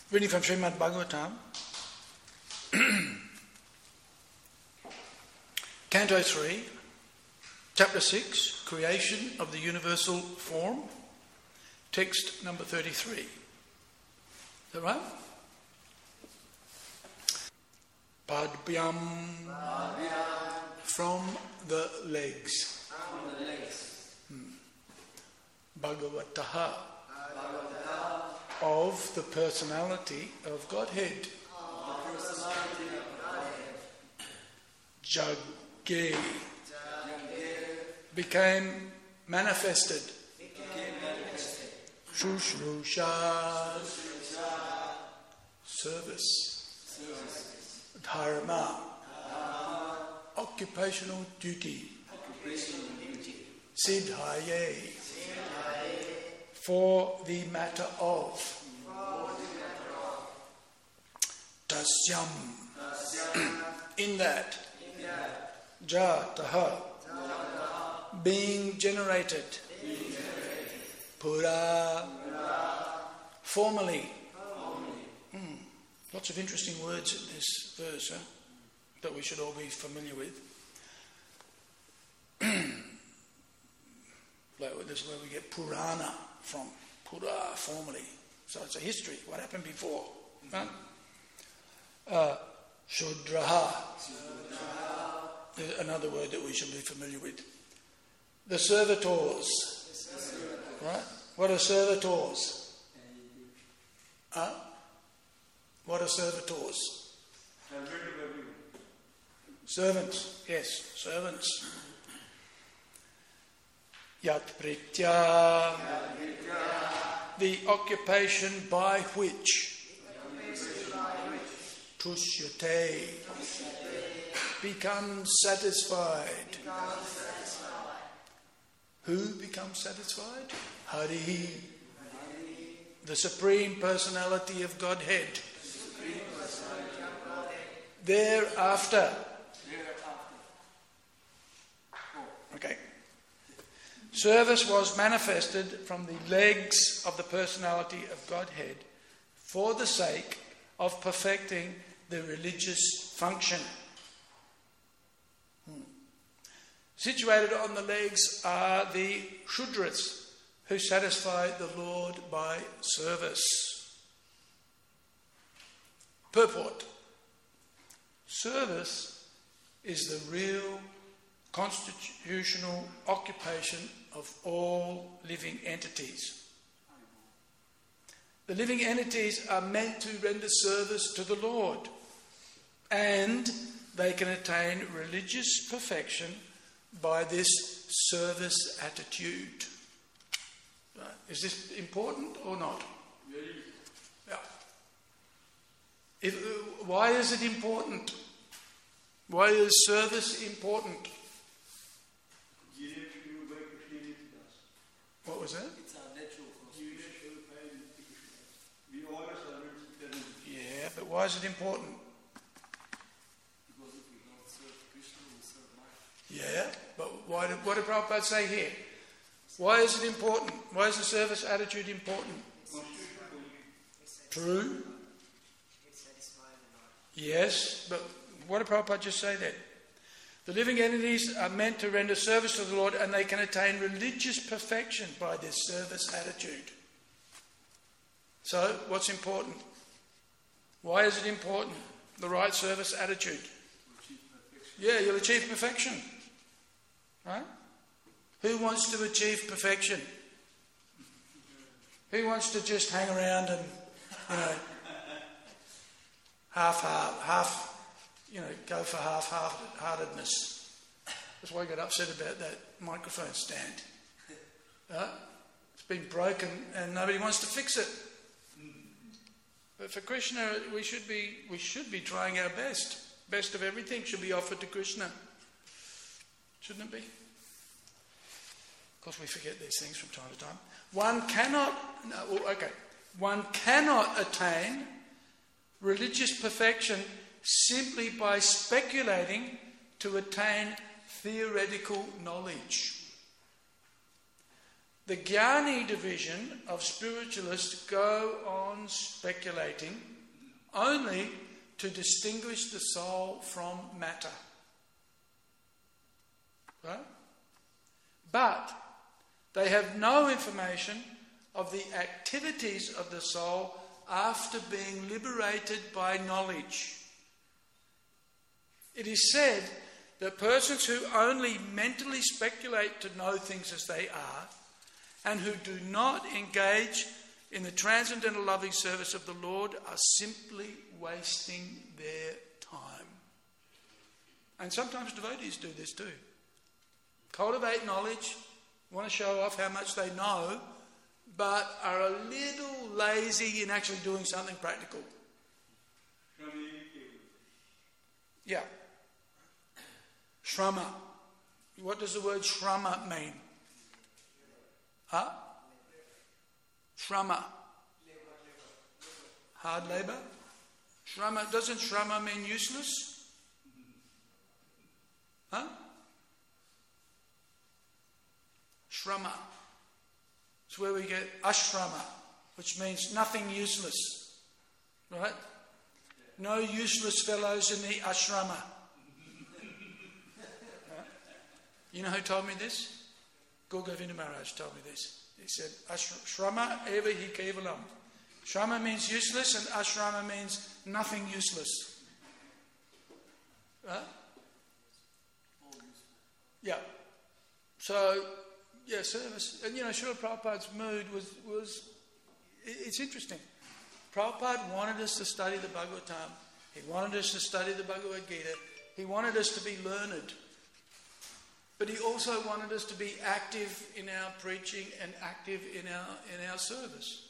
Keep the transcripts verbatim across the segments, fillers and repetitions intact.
Reading from Srimad Bhagavatam, Canto three, Chapter six, Creation of the Universal Form, text number thirty-three. Is that right? Padbhyam, from the legs. From the legs. Hmm. Bhagavataha, of the personality of Godhead. Of the personality of Godhead. Jagge, became manifested. Became manifested. Shushrusha, service. Service. Dharma, occupational duty. Occupational duty. Siddhaye, for the matter of. Tasyam, in that. Jataha, being generated. Pura, formerly. Hmm. Lots of interesting words in this verse, huh? That we should all be familiar with. Like, this is where we get Purana from. Pura, formerly. So it's a history. What happened before? Right? Uh, Shudraha. Another word that we should be familiar with. The servitors. Right? What are servitors? Huh? What are servitors? Servants. Yes, servants. Yat pritya, the occupation by which. Tushyate, becomes satisfied. Who becomes satisfied? Hari, the Supreme Personality of Godhead. Thereafter. Okay. Service was manifested from the legs of the personality of Godhead for the sake of perfecting the religious function. Hmm. Situated on the legs are the Shudras, who satisfy the Lord by service. Purport. Service is the real constitutional occupation of all living entities. The living entities are meant to render service to the Lord, and they can attain religious perfection by this service attitude. Right. Is this important or not? Yeah. If, uh, why is it important? Why is service important? What was that? It's our natural constitution. Yeah, but why is it important? Because if we don't serve Krishna, we serve Maya. Yeah, but why did, what did Prabhupada say here? Why is it important? Why is the service attitude important? True. Yes, but what did Prabhupada just say then? The living entities are meant to render service to the Lord, and they can attain religious perfection by this service attitude. So, what's important? Why is it important? The right service attitude. Yeah, you'll achieve perfection. Right? Who wants to achieve perfection? Who wants to just hang around and, you know, half, half, half, you know, go for half-heartedness? That's why I got upset about that microphone stand. Right? It's been broken and nobody wants to fix it. But for Krishna, we should be we should be trying our best. Best of everything should be offered to Krishna. Shouldn't it be? Of course, we forget these things from time to time. One cannot, no, well, okay, one cannot attain religious perfection simply by speculating to attain theoretical knowledge. The Jnani division of spiritualists go on speculating only to distinguish the soul from matter. Right? But they have no information of the activities of the soul after being liberated by knowledge. It is said that persons who only mentally speculate to know things as they are and who do not engage in the transcendental loving service of the Lord are simply wasting their time. And sometimes devotees do this too. Cultivate knowledge, want to show off how much they know, but are a little lazy in actually doing something practical. Yeah. Shrama. What does the word shrama mean? Huh? Shrama. Hard labour? Shrama. Doesn't shrama mean useless? Huh? Shrama. It's where we get ashrama, which means nothing useless. Right? No useless fellows in the ashrama. You know who told me this? Govinda Maharaj told me this. He said, Ashrama eva hi kevalam. Shrama means useless and ashrama means nothing useless. Right? Yeah. So, yeah, service. And you know, Srila Prabhupada's mood was, was, it's interesting. Prabhupada wanted us to study the Bhagavatam. He wanted us to study the Bhagavad Gita. He wanted us to be learned. But he also wanted us to be active in our preaching and active in our in our service.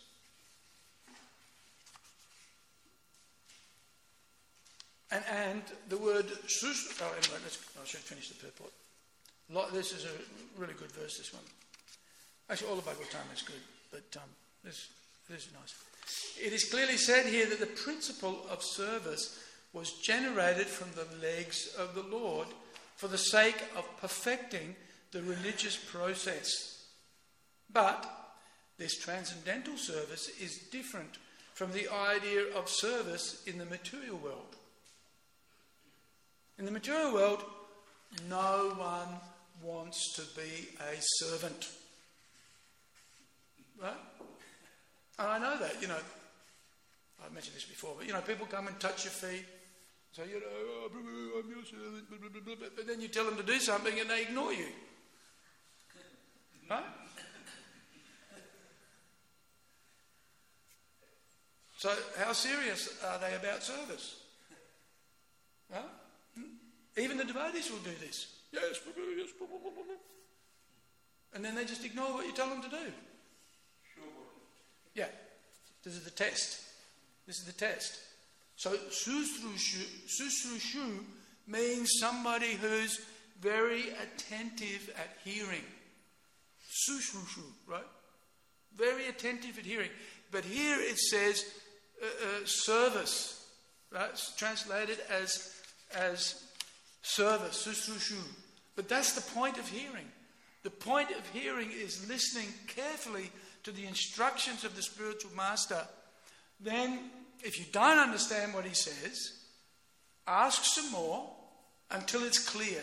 And and the word sus. Oh, anyway, let's, I should finish the purport. This is a really good verse. This one. Actually, all the Bhagavatam is good, but um, this this is nice. It is clearly said here that the principle of service was generated from the legs of the Lord, for the sake of perfecting the religious process. But this transcendental service is different from the idea of service in the material world. In the material world, no one wants to be a servant. Right? And I know that, you know, I've mentioned this before, but, you know, people come and touch your feet. So, you know, oh, I'm your servant, blah, blah, blah, blah. But then you tell them to do something and they ignore you. Right? So how serious are they about service? Right? Even the devotees will do this. Yes, yes. And then they just ignore what you tell them to do. Yeah. This is the test. This is the test. So susrushu, susrushu means somebody who's very attentive at hearing. Susrushu, right? Very attentive at hearing. But here it says uh, uh, service, right? It's translated as as service, susrushu. But that's the point of hearing. The point of hearing is listening carefully to the instructions of the spiritual master. Then, if you don't understand what he says, ask some more until it's clear.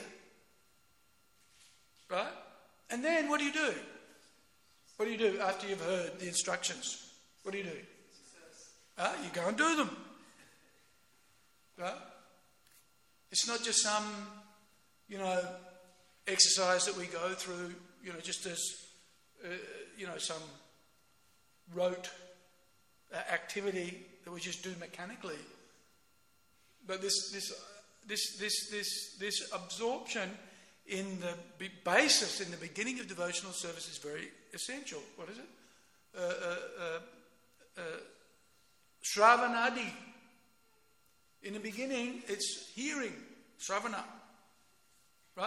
Right? And then what do you do? What do you do after you've heard the instructions? What do you do? Uh, you go and do them. Right? It's not just some, you know, exercise that we go through, you know, just as, uh, you know, some rote uh, activity that we just do mechanically. But this, this, this, this, this, this absorption in the basis, in the beginning of devotional service is very essential. What is it? Uh, uh, uh, uh, Shravanadi. In the beginning, it's hearing, Shravana. Right?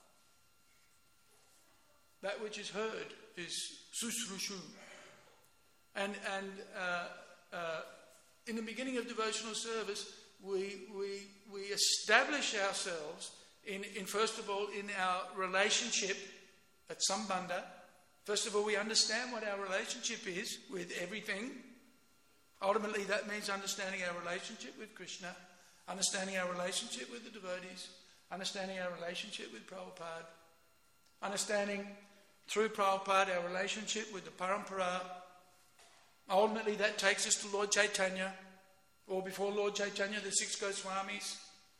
That which is heard is susrushu. And, and uh, uh, in the beginning of devotional service, we, we, we establish ourselves in, in, first of all, in our relationship at Sambandha, First of all, we understand what our relationship is with everything. Ultimately, that means understanding our relationship with Krishna, understanding our relationship with the devotees, understanding our relationship with Prabhupada, understanding through Prabhupada our relationship with the Parampara. Ultimately, that takes us to Lord Chaitanya, or before Lord Chaitanya, the six Goswamis.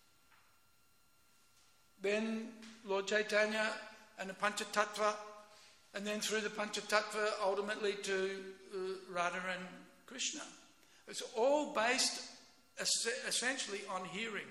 Then Lord Chaitanya and the Panchatattva, and then through the Panchatattva, ultimately to uh, Radha and Krishna. It's all based es- essentially on hearing.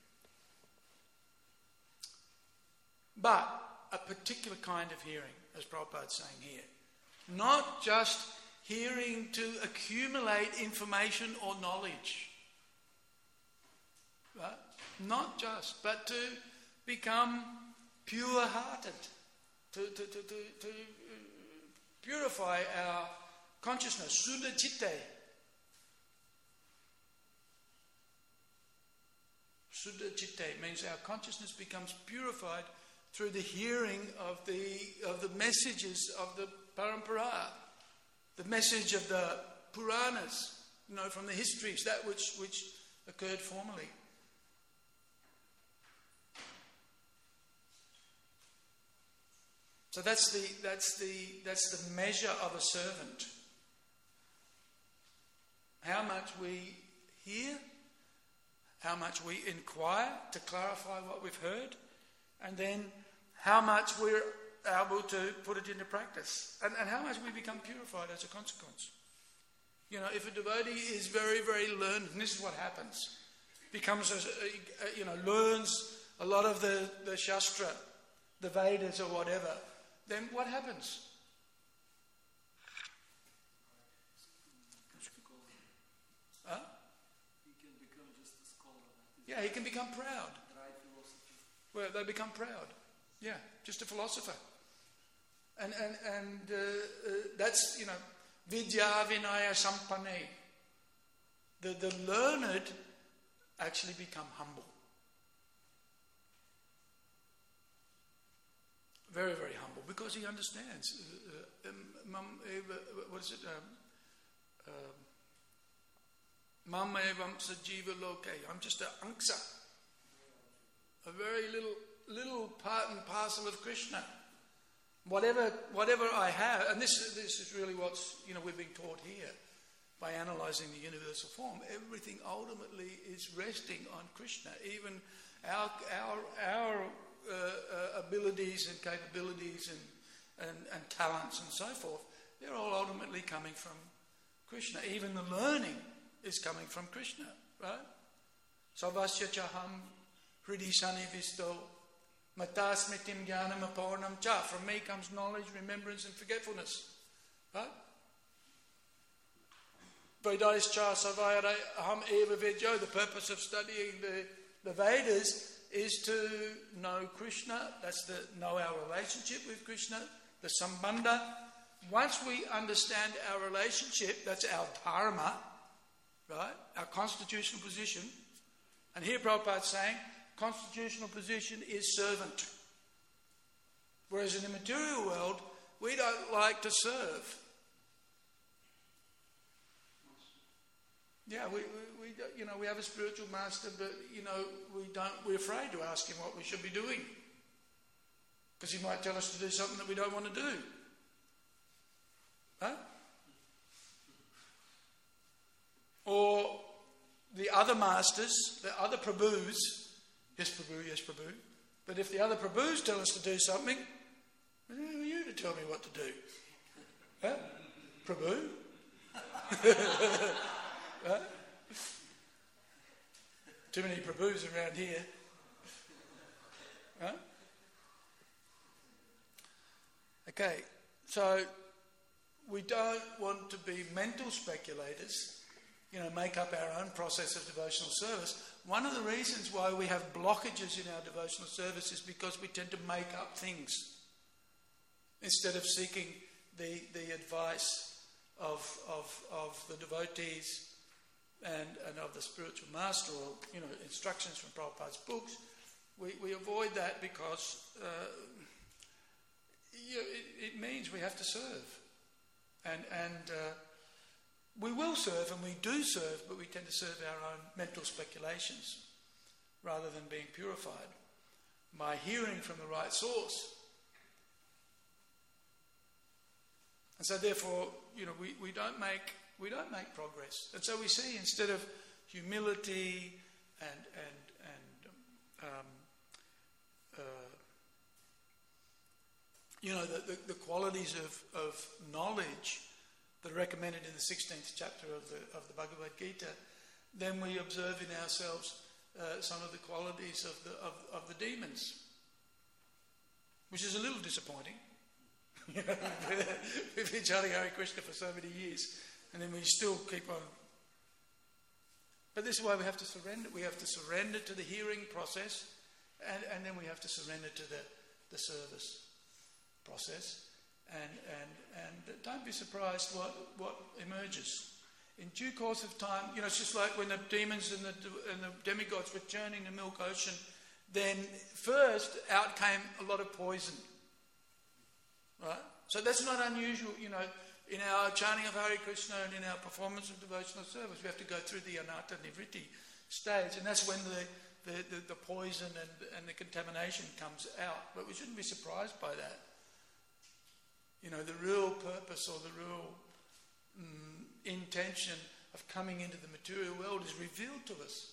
But a particular kind of hearing, as Prabhupada's saying here. Not just hearing to accumulate information or knowledge. Right? Not just, but to become pure-hearted. To, to, to, to, to purify our consciousness. Suddha Chitte. Suddha Chitte means our consciousness becomes purified through the hearing of the of the messages of the Parampara, the message of the Puranas, you know, from the histories, that which, which occurred formerly. So that's the that's the that's the measure of a servant. How much we hear, how much we inquire to clarify what we've heard, and then how much we're able to put it into practice, and, and how much we become purified as a consequence. You know, if a devotee is very, very learned, and this is what happens, becomes, a, a, you know, learns a lot of the, the Shastra, the Vedas or whatever, then what happens? Huh? He can become just a scholar. Yeah, he can become proud. Dry philosophy. Well, they become proud. Yeah, just a philosopher. And and and uh, uh, that's, you know, vidya vinaya sampanne. The the learned actually become humble. Very, very humble, because he understands. Uh, uh, what is it? Um, uh, Mam evam sajiva loke. I'm just an anksa, a very little little part and parcel of Krishna. Whatever whatever I have, and this this is really what's, you know, we've been taught here by analysing the universal form. Everything ultimately is resting on Krishna. Even our our our uh, uh, abilities and capabilities and, and and talents and so forth, they're all ultimately coming from Krishna. Even the learning is coming from Krishna, right? Sarvasya chaham hridi sanivisto matasmitim jnanam apornam cha. From me comes knowledge, remembrance and forgetfulness, right? Vedas cha savayare aham eva vedyo. The purpose of studying the, the Vedas is to know Krishna. That's the know our relationship with Krishna, the sambandha. Once we understand our relationship, that's our dharma, right? Our constitutional position. And here Prabhupada's saying, constitutional position is servant. Whereas in the material world, we don't like to serve. Yeah, we, we, we you know, we have a spiritual master, but, you know, we don't, we're afraid to ask him what we should be doing. Because he might tell us to do something that we don't want to do. Huh? Or the other masters, the other Prabhus, yes Prabhu, yes Prabhu, but if the other Prabhus tell us to do something, who are you to tell me what to do? Huh? Prabhu? Huh? Too many Prabhus around here. Huh? Okay, so we don't want to be mental speculators, you know, make up our own process of devotional service. One of the reasons why we have blockages in our devotional service is because we tend to make up things instead of seeking the, the advice of, of, of the devotees and, and of the spiritual master, or, you know, instructions from Prabhupada's books. We, we avoid that because, uh, you know, it, it means we have to serve. And, and uh, we will serve, and we do serve, but we tend to serve our own mental speculations rather than being purified by hearing from the right source. And so therefore, you know, we, we don't make we don't make progress. And so we see, instead of humility and and and um, uh, you know, the, the, the qualities of, of knowledge that are recommended in the sixteenth chapter of the of the Bhagavad Gita, then we observe in ourselves uh, some of the qualities of the of, of the demons, which is a little disappointing. You know, we've been chanting Hare Krishna for so many years, and then we still keep on. But this is why we have to surrender. We have to surrender to the hearing process, and, and then we have to surrender to the, the service process. And, and, and don't be surprised what, what emerges. In due course of time, you know, it's just like when the demons and the, and the demigods were churning the milk ocean, then first out came a lot of poison. Right? So that's not unusual, you know, in our chanting of Hare Krishna and in our performance of devotional service. We have to go through the anatta nivritti stage, and that's when the, the, the, the poison and, and the contamination comes out. But we shouldn't be surprised by that. You know, the real purpose or the real mm, intention of coming into the material world is revealed to us.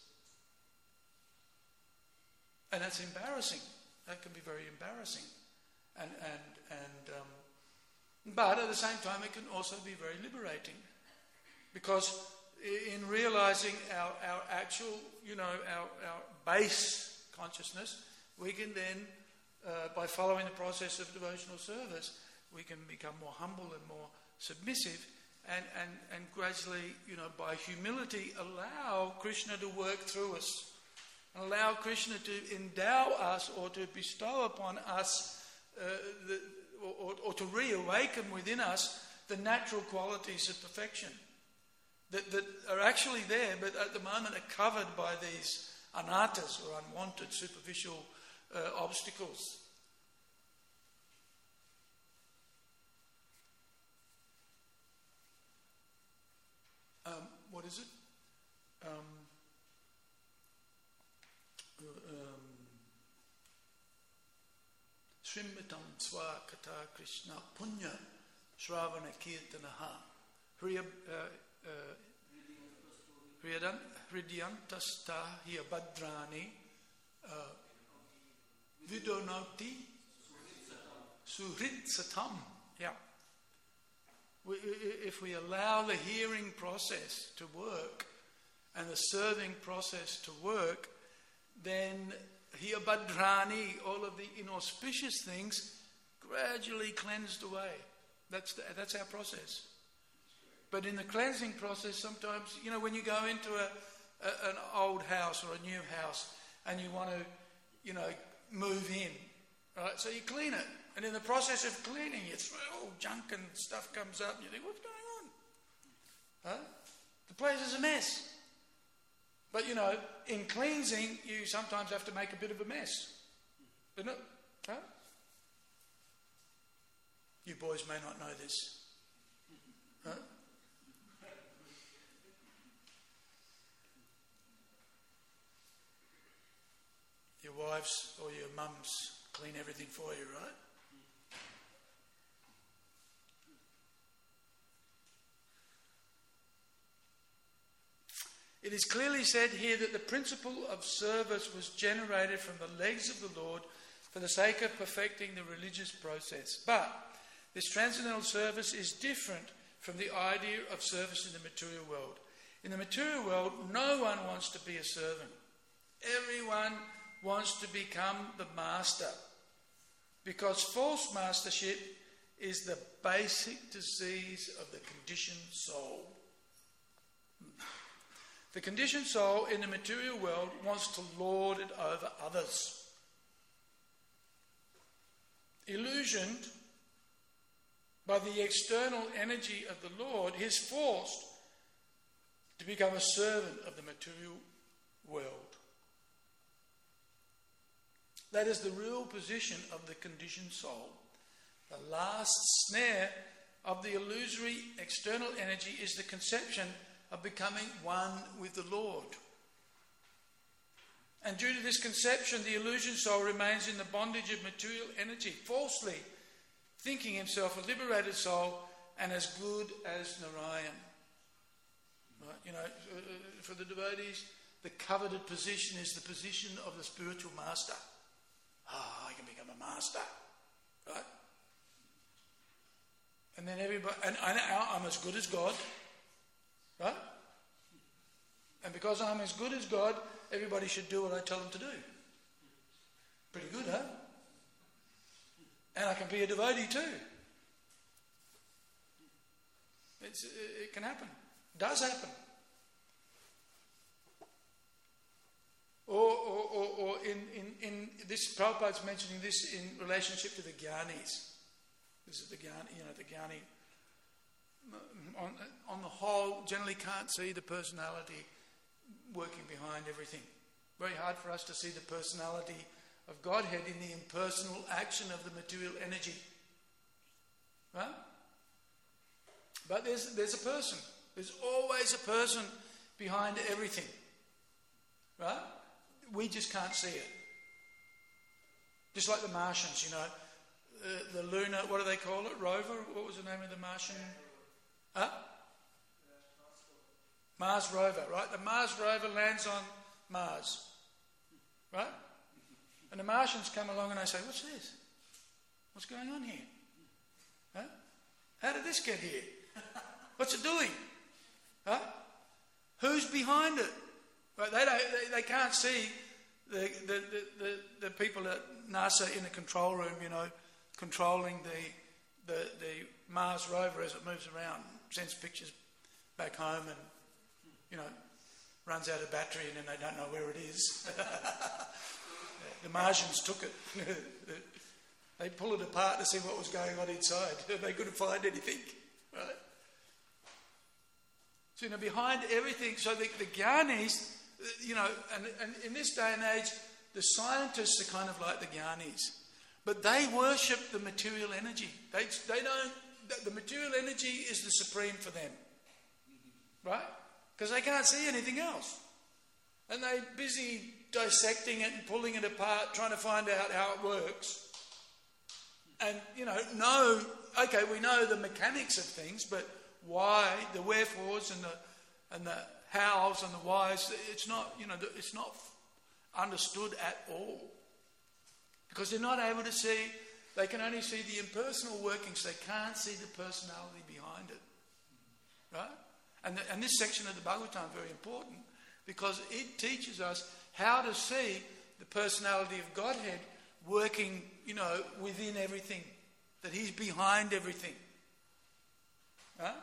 And that's embarrassing. That can be very embarrassing. And and and um, but at the same time, it can also be very liberating, because in realizing our, our actual, you know, our, our base consciousness, we can then, uh, by following the process of devotional service, we can become more humble and more submissive, and, and, and gradually, you know, by humility, allow Krishna to work through us, and allow Krishna to endow us or to bestow upon us Uh, the, or, or to reawaken within us the natural qualities of perfection that, that are actually there, but at the moment are covered by these anattas or unwanted superficial uh, obstacles. Um, what is it? Um, um, Srimmatam Swa Kata Krishna Punya Shravana Kirtanaha Hridiyantasta Hiya Badrani Vidonoti Suhrit Satam. Yeah. We, if we allow the hearing process to work and the serving process to work, then Hiya Badrani, all of the inauspicious things, gradually cleansed away. That's the, that's our process. But in the cleansing process, sometimes, you know, when you go into a, a, an old house or a new house and you want to, you know, move in, right? So you clean it. And in the process of cleaning, it's all junk and stuff comes up and you think, what's going on? Huh? The place is a mess. But, you know, in cleansing, you sometimes have to make a bit of a mess. Isn't it? Huh? You boys may not know this. Huh? Your wives or your mums clean everything for you, right? It is clearly said here that the principle of service was generated from the legs of the Lord for the sake of perfecting the religious process. But this transcendental service is different from the idea of service in the material world. In the material world, no one wants to be a servant. Everyone wants to become the master, because false mastership is the basic disease of the conditioned soul. The conditioned soul in the material world wants to lord it over others. Illusioned by the external energy of the Lord, he is forced to become a servant of the material world. That is the real position of the conditioned soul. The last snare of the illusory external energy is the conception of becoming one with the Lord. And due to this conception, the illusion soul remains in the bondage of material energy, falsely thinking himself a liberated soul and as good as Narayan. Right? You know, for the devotees, the coveted position is the position of the spiritual master. Ah, oh, I can become a master. Right? And then everybody, and I, I'm as good as God. Right? And because I'm as good as God, everybody should do what I tell them to do. Pretty good, huh? And I can be a devotee too. It's, it can happen. It does happen. Or, or, or, or in, in, in this, Prabhupada's mentioning this in relationship to the Gyanis. This is the Gyani, you know, the Gyani. On, on the whole, generally can't see the personality working behind everything. Very hard for us to see the personality of Godhead in the impersonal action of the material energy. Right? But there's, there's a person. There's always a person behind everything. Right? We just can't see it. Just like the Martians, you know. Uh, the lunar, what do they call it? Rover? What was the name of the Martian? Huh? Mars rover, right? The Mars rover lands on Mars. Right? And the Martians come along and they say, what's this? What's going on here? Huh? How did this get here? What's it doing? Huh? Who's behind it? Right? They, don't, they, they can't see the, the, the, the, the people at NASA in the control room, you know, controlling the, the, the Mars rover as it moves around, sends pictures back home and, you know, runs out of battery and then they don't know where it is. The Martians took it. They pulled it apart to see what was going on inside. They couldn't find anything. Right? So, you know, behind everything, so the, the Gyanis, you know, and, and in this day and age, the scientists are kind of like the Gyanis. But they worship the material energy. They, they don't, the material energy is the supreme for them. Right? Because they can't see anything else. And they're busy dissecting it and pulling it apart, trying to find out how it works. And, you know, know, okay, we know the mechanics of things, but why, the wherefores and the and the hows and the whys, it's not, you know, it's not understood at all. Because they're not able to see, they can only see the impersonal workings, they can't see the personality behind it. Right? And, the, and this section of the Bhagavatam is very important because it teaches us how to see the personality of Godhead working, you know, within everything, that he's behind everything. Right?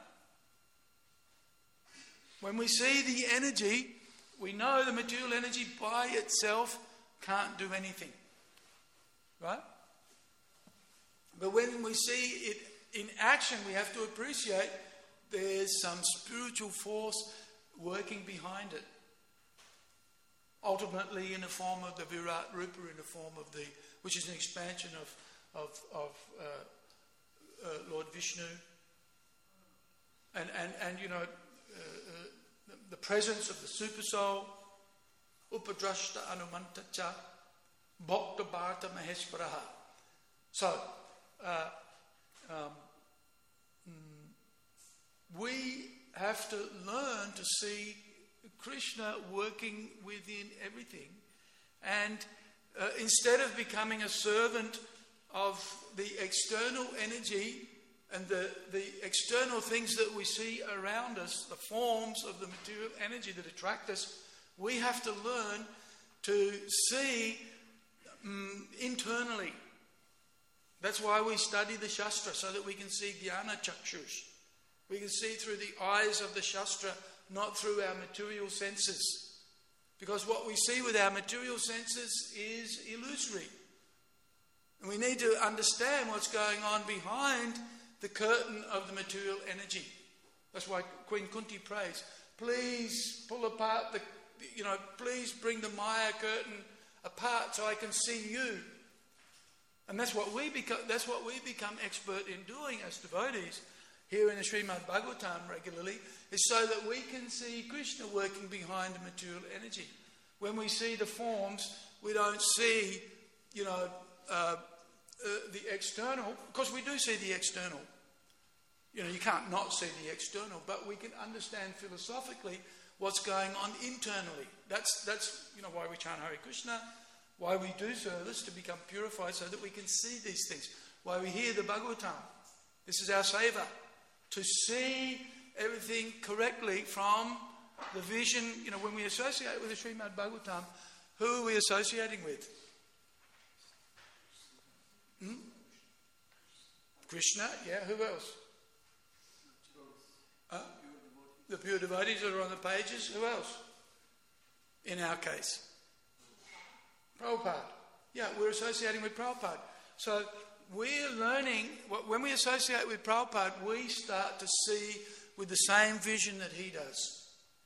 When we see the energy, we know the material energy by itself can't do anything. Right? But when we see it in action, we have to appreciate there's some spiritual force working behind it. Ultimately in the form of the Virat Rupa, in the form of the, which is an expansion of, of, of uh, uh, Lord Vishnu. And, and, and you know, uh, uh, the, the presence of the Super Soul, Upadrashta Anumantacha, Bhakta Bharta Maheshwaraha. So, uh, um, we have to learn to see Krishna working within everything. And uh, instead of becoming a servant of the external energy and the, the external things that we see around us, the forms of the material energy that attract us, we have to learn to see um, internally. That's why we study the Shastra, so that we can see Jnana Chakshus. We can see through the eyes of the Shastra, not through our material senses. Because what we see with our material senses is illusory. And we need to understand what's going on behind the curtain of the material energy. That's why Queen Kunti prays, please pull apart the, you know, please bring the Maya curtain apart so I can see you. And that's what we become, that's what we become expert in doing as devotees here in the Srimad Bhagavatam regularly, is so that we can see Krishna working behind the material energy. When we see the forms, we don't see, you know, uh, uh, the external, because we do see the external. You know, you can't not see the external, but we can understand philosophically what's going on internally. That's, that's you know, why we chant Hare Krishna, why we do service, to become purified so that we can see these things. Why we hear the Bhagavatam. This is our seva. To see everything correctly from the vision. You know, when we associate with the Srimad Bhagavatam, who are we associating with? Hmm? Krishna, yeah, who else? Huh? The pure devotees that are on the pages, who else? In our case, Prabhupada. Yeah, we're associating with Prabhupada. So we're learning, when we associate with Prabhupada, we start to see with the same vision that he does.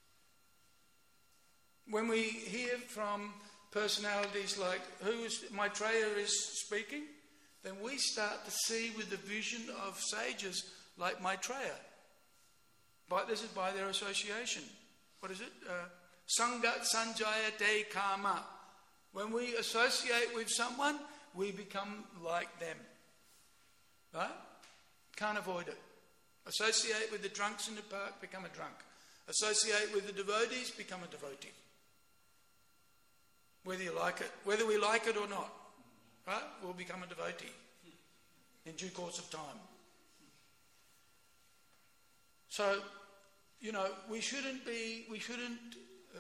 When we hear from personalities like who is Maitreya is speaking, then we start to see with the vision of sages like Maitreya. But this is by their association. What is it? Uh, Sangat Sanjaya Te Kama. When we associate with someone, we become like them. Right? Can't avoid it. Associate with the drunks in the park, become a drunk. Associate with the devotees, become a devotee. Whether you like it, whether we like it or not, right? We'll become a devotee in due course of time. So, you know, we shouldn't be, we shouldn't, uh,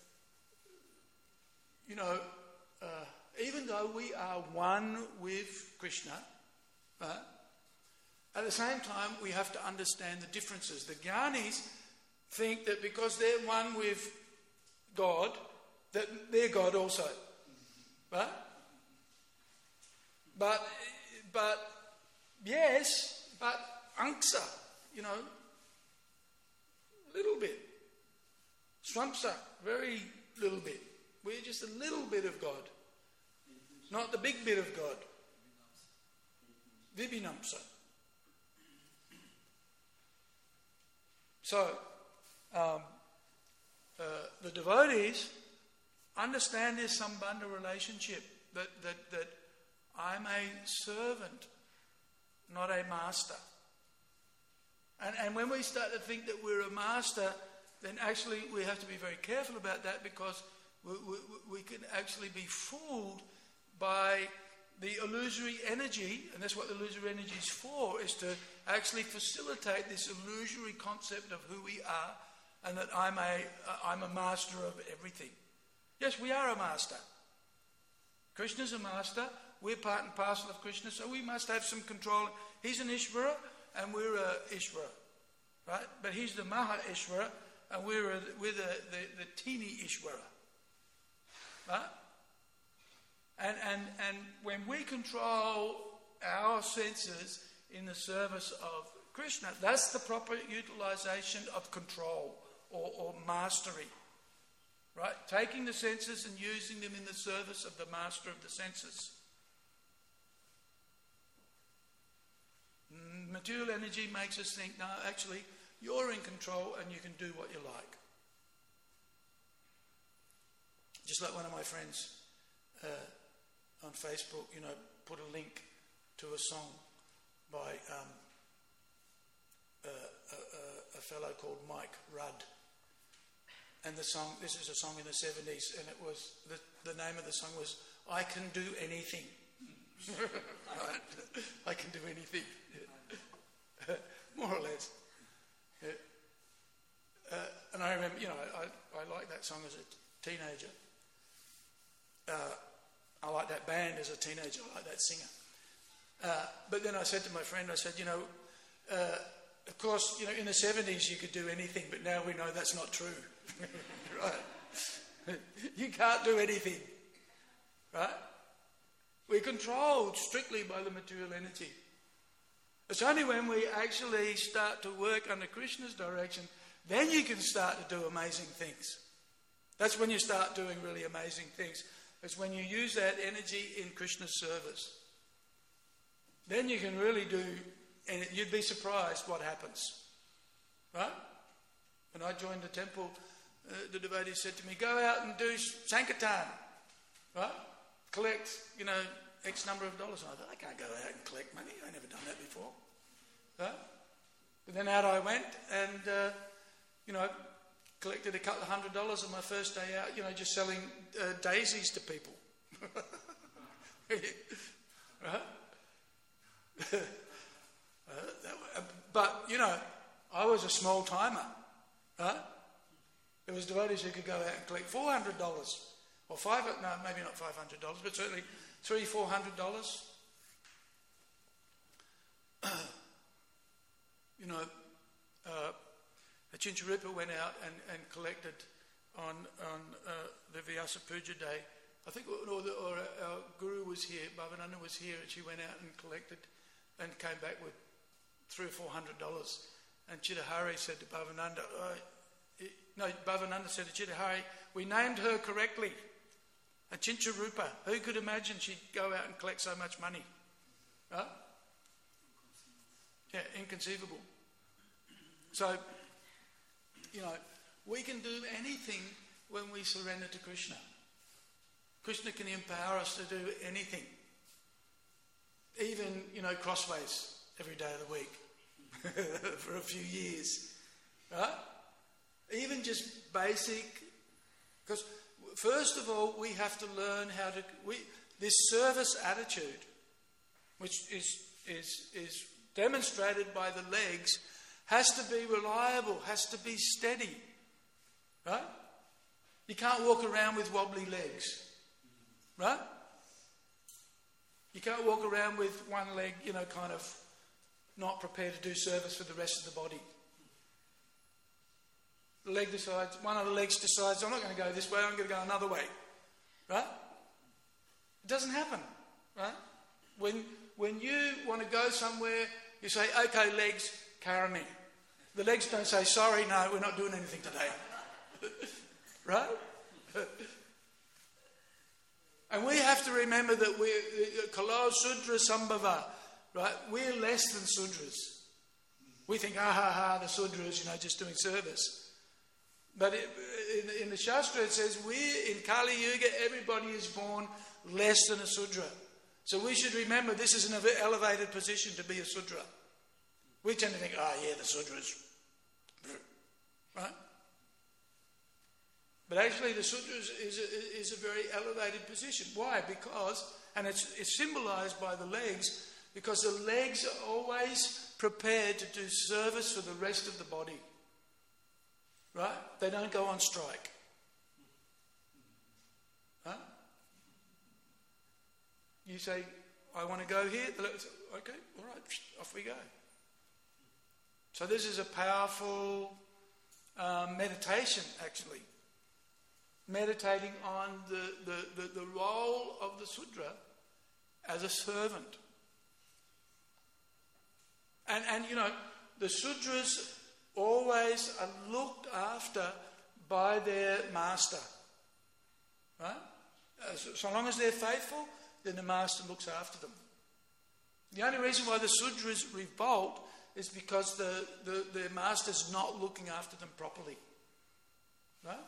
you know, uh, even though we are one with Krishna, right? At the same time, we have to understand the differences. The Jnanis think that because they're one with God, that they're God also, right? But, but yes, but angsa, you know, little bit. Swamsa, very little bit. We're just a little bit of God, not the big bit of God. Vibhinamsa. So, um, uh, the devotees understand this sambandha relationship, that, that, that I'm a servant, not a master. And, and when we start to think that we're a master, then actually we have to be very careful about that, because we, we, we can actually be fooled by the illusory energy, and that's what the illusory energy is for, is to actually facilitate this illusory concept of who we are, and that I'm a, I'm a master of everything. Yes, we are a master. Krishna's a master. We're part and parcel of Krishna, so we must have some control. He's an Ishvara, and we're a Ishvara, right? But he's the Maha Ishvara, and we're, a, we're the, the, the teeny Ishvara, right? And, and, and when we control our senses in the service of Krishna, that's the proper utilization of control or, or mastery. Right? Taking the senses and using them in the service of the master of the senses. Material energy makes us think, no, actually, you're in control and you can do what you like. Just like one of my friends uh, on Facebook, you know, put a link to a song by um, a, a, a fellow called Mike Rudd. And the song, this is a song in the seventies, and it was, the, the name of the song was, I Can Do Anything. Right? I can do anything. More or less. Yeah. Uh, and I remember, you know, I, I liked that song as a teenager. Uh, I liked that band as a teenager. I liked that singer. Uh, but then I said to my friend, I said, you know, uh, of course, you know, in the seventies you could do anything, but now we know that's not true. Right? You can't do anything. Right? We're controlled strictly by the material energy. It's only when we actually start to work under Krishna's direction, then you can start to do amazing things. That's when you start doing really amazing things. It's when you use that energy in Krishna's service. then you can really do, and you'd be surprised what happens. Right? When I joined the temple, uh, the devotee said to me, go out and do Sankirtan. Right? Collect, you know, X number of dollars. And I thought, I can't go out and collect money. I've never done that before. Right? But then out I went and, uh, you know, collected a couple of hundred dollars on my first day out, you know, just selling uh, daisies to people. Right? uh, that, but, you know, I was a small timer. Right? There was devotees who could go out and collect four hundred dollars. Or five, no, maybe not five hundred dollars, but certainly three, four hundred dollars. You know, uh, Achincharupa went out and, and collected on on uh, the Vyasa Puja day. I think, or, the, or our guru was here, Bhavananda was here, and she went out and collected and came back with three or four hundred dollars. And Chidahari said to Bhavananda, oh, it, no, Bhavananda said to Chidahari, we named her correctly. Achincharupa. Who could imagine she'd go out and collect so much money? Right? Yeah, inconceivable. So, you know, we can do anything when we surrender to Krishna. Krishna can empower us to do anything. Even, you know, crossways every day of the week for a few years. Right? Even just basic, because first of all, we have to learn how to, we, this service attitude, which is, is, is demonstrated by the legs, has to be reliable, has to be steady. Right? You can't walk around with wobbly legs. Right? You can't walk around with one leg, you know, kind of not prepared to do service for the rest of the body. The leg decides, one of the legs decides, I'm not going to go this way, I'm going to go another way. Right? It doesn't happen. Right? When, when you want to go somewhere, you say, okay, legs, carry me. The legs don't say, sorry, no, we're not doing anything today. Right? And we have to remember that we're Kalo Sudra Sambhava, right? We're less than Sudras. We think, ah ha ha, the Sudras, you know, just doing service. But it, in, in the Shastra it says, we in Kali Yuga, everybody is born less than a Sudra. So we should remember this is an elevated position to be a Sudra. We tend to think, oh yeah, the Sudras. Right? But actually the Sudras is a, is a very elevated position. Why? Because, and it's, it's symbolized by the legs, because the legs are always prepared to do service for the rest of the body. Right? They don't go on strike. Huh? You say, I want to go here. The legs say, okay, all right, off we go. So this is a powerful um, meditation, actually. Meditating on the, the, the, the role of the Sudra as a servant. And, and you know, the Sudras always are looked after by their master. Right? So, so long as they're faithful, then the master looks after them. The only reason why the Sudras revolt is because the, the, their master's not looking after them properly. Right?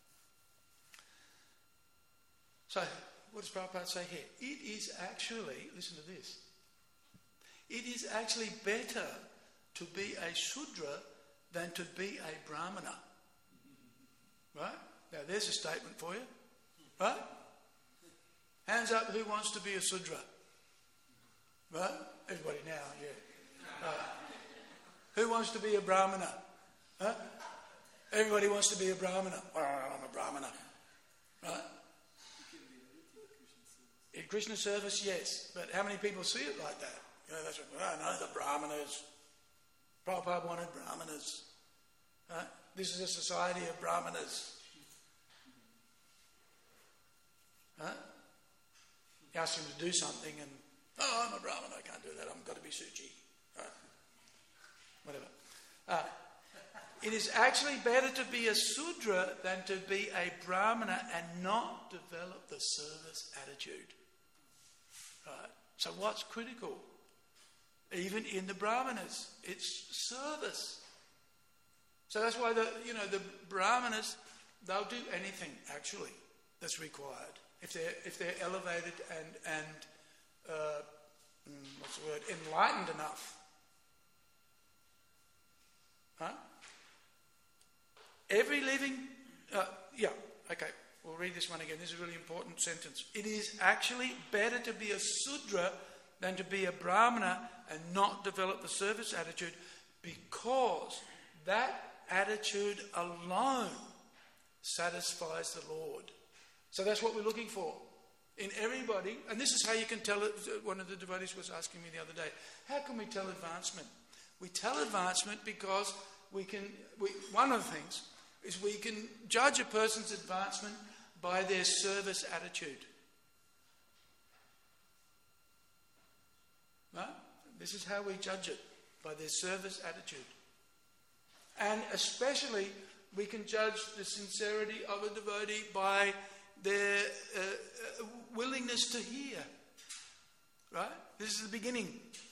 So, what does Prabhupada say here? It is actually, listen to this, it is actually better to be a Shudra than to be a Brahmana. Right? Now, there's a statement for you. Right? Hands up, who wants to be a Sudra? Right? Everybody now, yeah. Right. Who wants to be a Brahmana? Huh? Everybody wants to be a Brahmana. Oh, I'm a Brahmana. Right? In Krishna service, yes. But how many people see it like that? You know, that's what, oh, no, the Brahmanas. Prabhupada wanted Brahmanas. Right? This is a society of Brahmanas. Right? He asked him to do something and, oh, I'm a Brahmana, I can't do that, I've got to be Suji. Right? Whatever. Uh, it is actually better to be a Sudra than to be a Brahmana and not develop the service attitude. Right? So what's critical? Even in the brahmanas, it's service. So that's why the you know the brahmanas, they'll do anything actually that's required if they're if they're elevated and and uh, what's the word enlightened enough. Huh? Every living, uh, yeah, okay. We'll read this one again. This is a really important sentence. It is actually better to be a Sudra than to be a Brahmana and not develop the service attitude, because that attitude alone satisfies the Lord. So that's what we're looking for in everybody. And this is how you can tell it. One of the devotees was asking me the other day, how can we tell advancement? We tell advancement because we can, we, one of the things is we can judge a person's advancement by their service attitude. Right? This is how we judge it, by their service attitude. And especially, we can judge the sincerity of a devotee by their uh, uh, willingness to hear. Right? This is the beginning.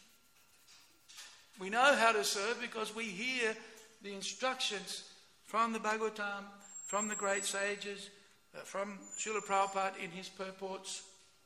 We know how to serve because we hear the instructions from the Bhagavatam, from the great sages, uh, from Srila Prabhupada in his purports.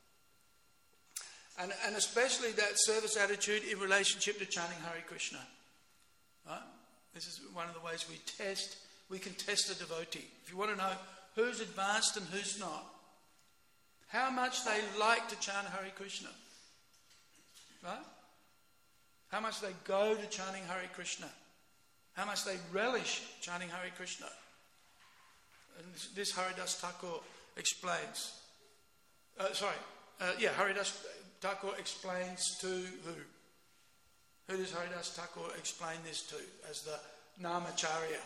And, and especially that service attitude in relationship to chanting Hare Krishna. Right? This is one of the ways we test, we can test a devotee. If you want to know who's advanced and who's not, how much they like to chant Hare Krishna. Right? How much they go to chanting Hare Krishna. How much they relish chanting Hare Krishna. And this, this Haridas Thakur explains. Uh, sorry, uh, yeah, Haridas Thakur explains to who? Who does Haridas Thakur explain this to as the Namacharya?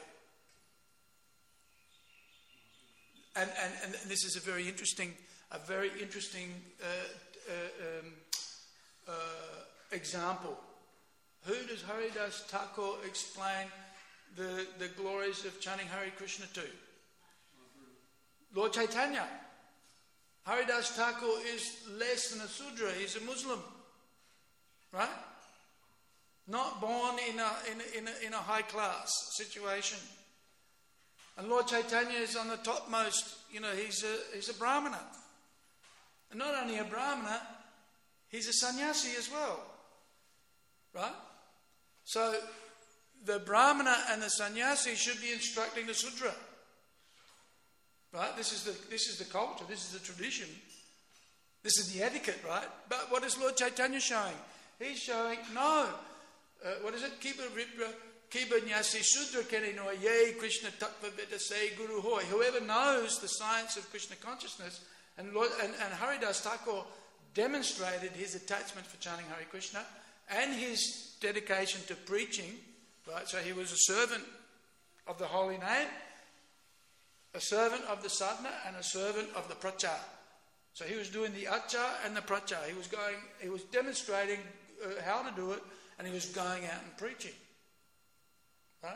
And, and, and this is a very interesting, a very interesting uh, uh, um, uh, example. Who does Haridas Thakur explain the, the glories of chanting Hare Krishna to? Lord Chaitanya. Haridas Thakur is less than a Sudra, he's a Muslim. Right? Not born in a, in a, in a, in a high class situation. And Lord Chaitanya is on the topmost, you know, he's a, he's a Brahmana. And not only a Brahmana, he's a sannyasi as well. Right? So, the Brahmana and the sannyasi should be instructing the Sudra. Right? This is the this is the culture, this is the tradition. This is the etiquette, right? But what is Lord Chaitanya showing? He's showing, no. Uh, what is it? Kiba Ripra, Kiba Nyasi Sudra Keninoa, Ye Krishna Tattva Veda Say Guru Hoy. Whoever knows the science of Krishna consciousness, and, Lord, and, and Haridas Thakur demonstrated his attachment for chanting Hare Krishna and his dedication to preaching, right? So he was a servant of the holy name, a servant of the sadhana, and a servant of the prachar. So he was doing the achar and the prachar. He was going, he was demonstrating uh, how to do it, and he was going out and preaching. Right?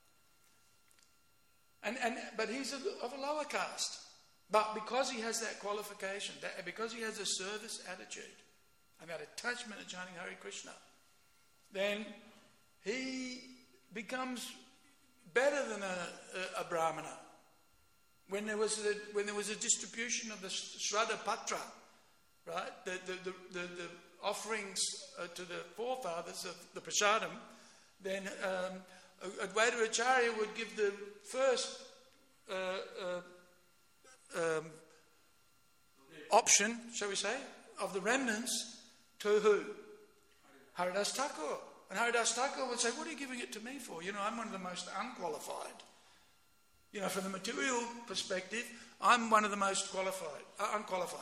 And and but he's of, of a lower caste. But because he has that qualification, that, because he has a service attitude and that attachment to chanting Hare Krishna, then he becomes better than a, a, a Brahmana. When there was a, when there was a distribution of the Shraddha Patra, right, the the the, the, the offerings uh, to the forefathers of the prasadam, then um, Advaita Acharya would give the first uh, uh, um, option, shall we say, of the remnants to who? Haridas Thakur. And Haridas Thakur would say, what are you giving it to me for? You know, I'm one of the most unqualified. You know, from the material perspective, I'm one of the most qualified, uh, unqualified.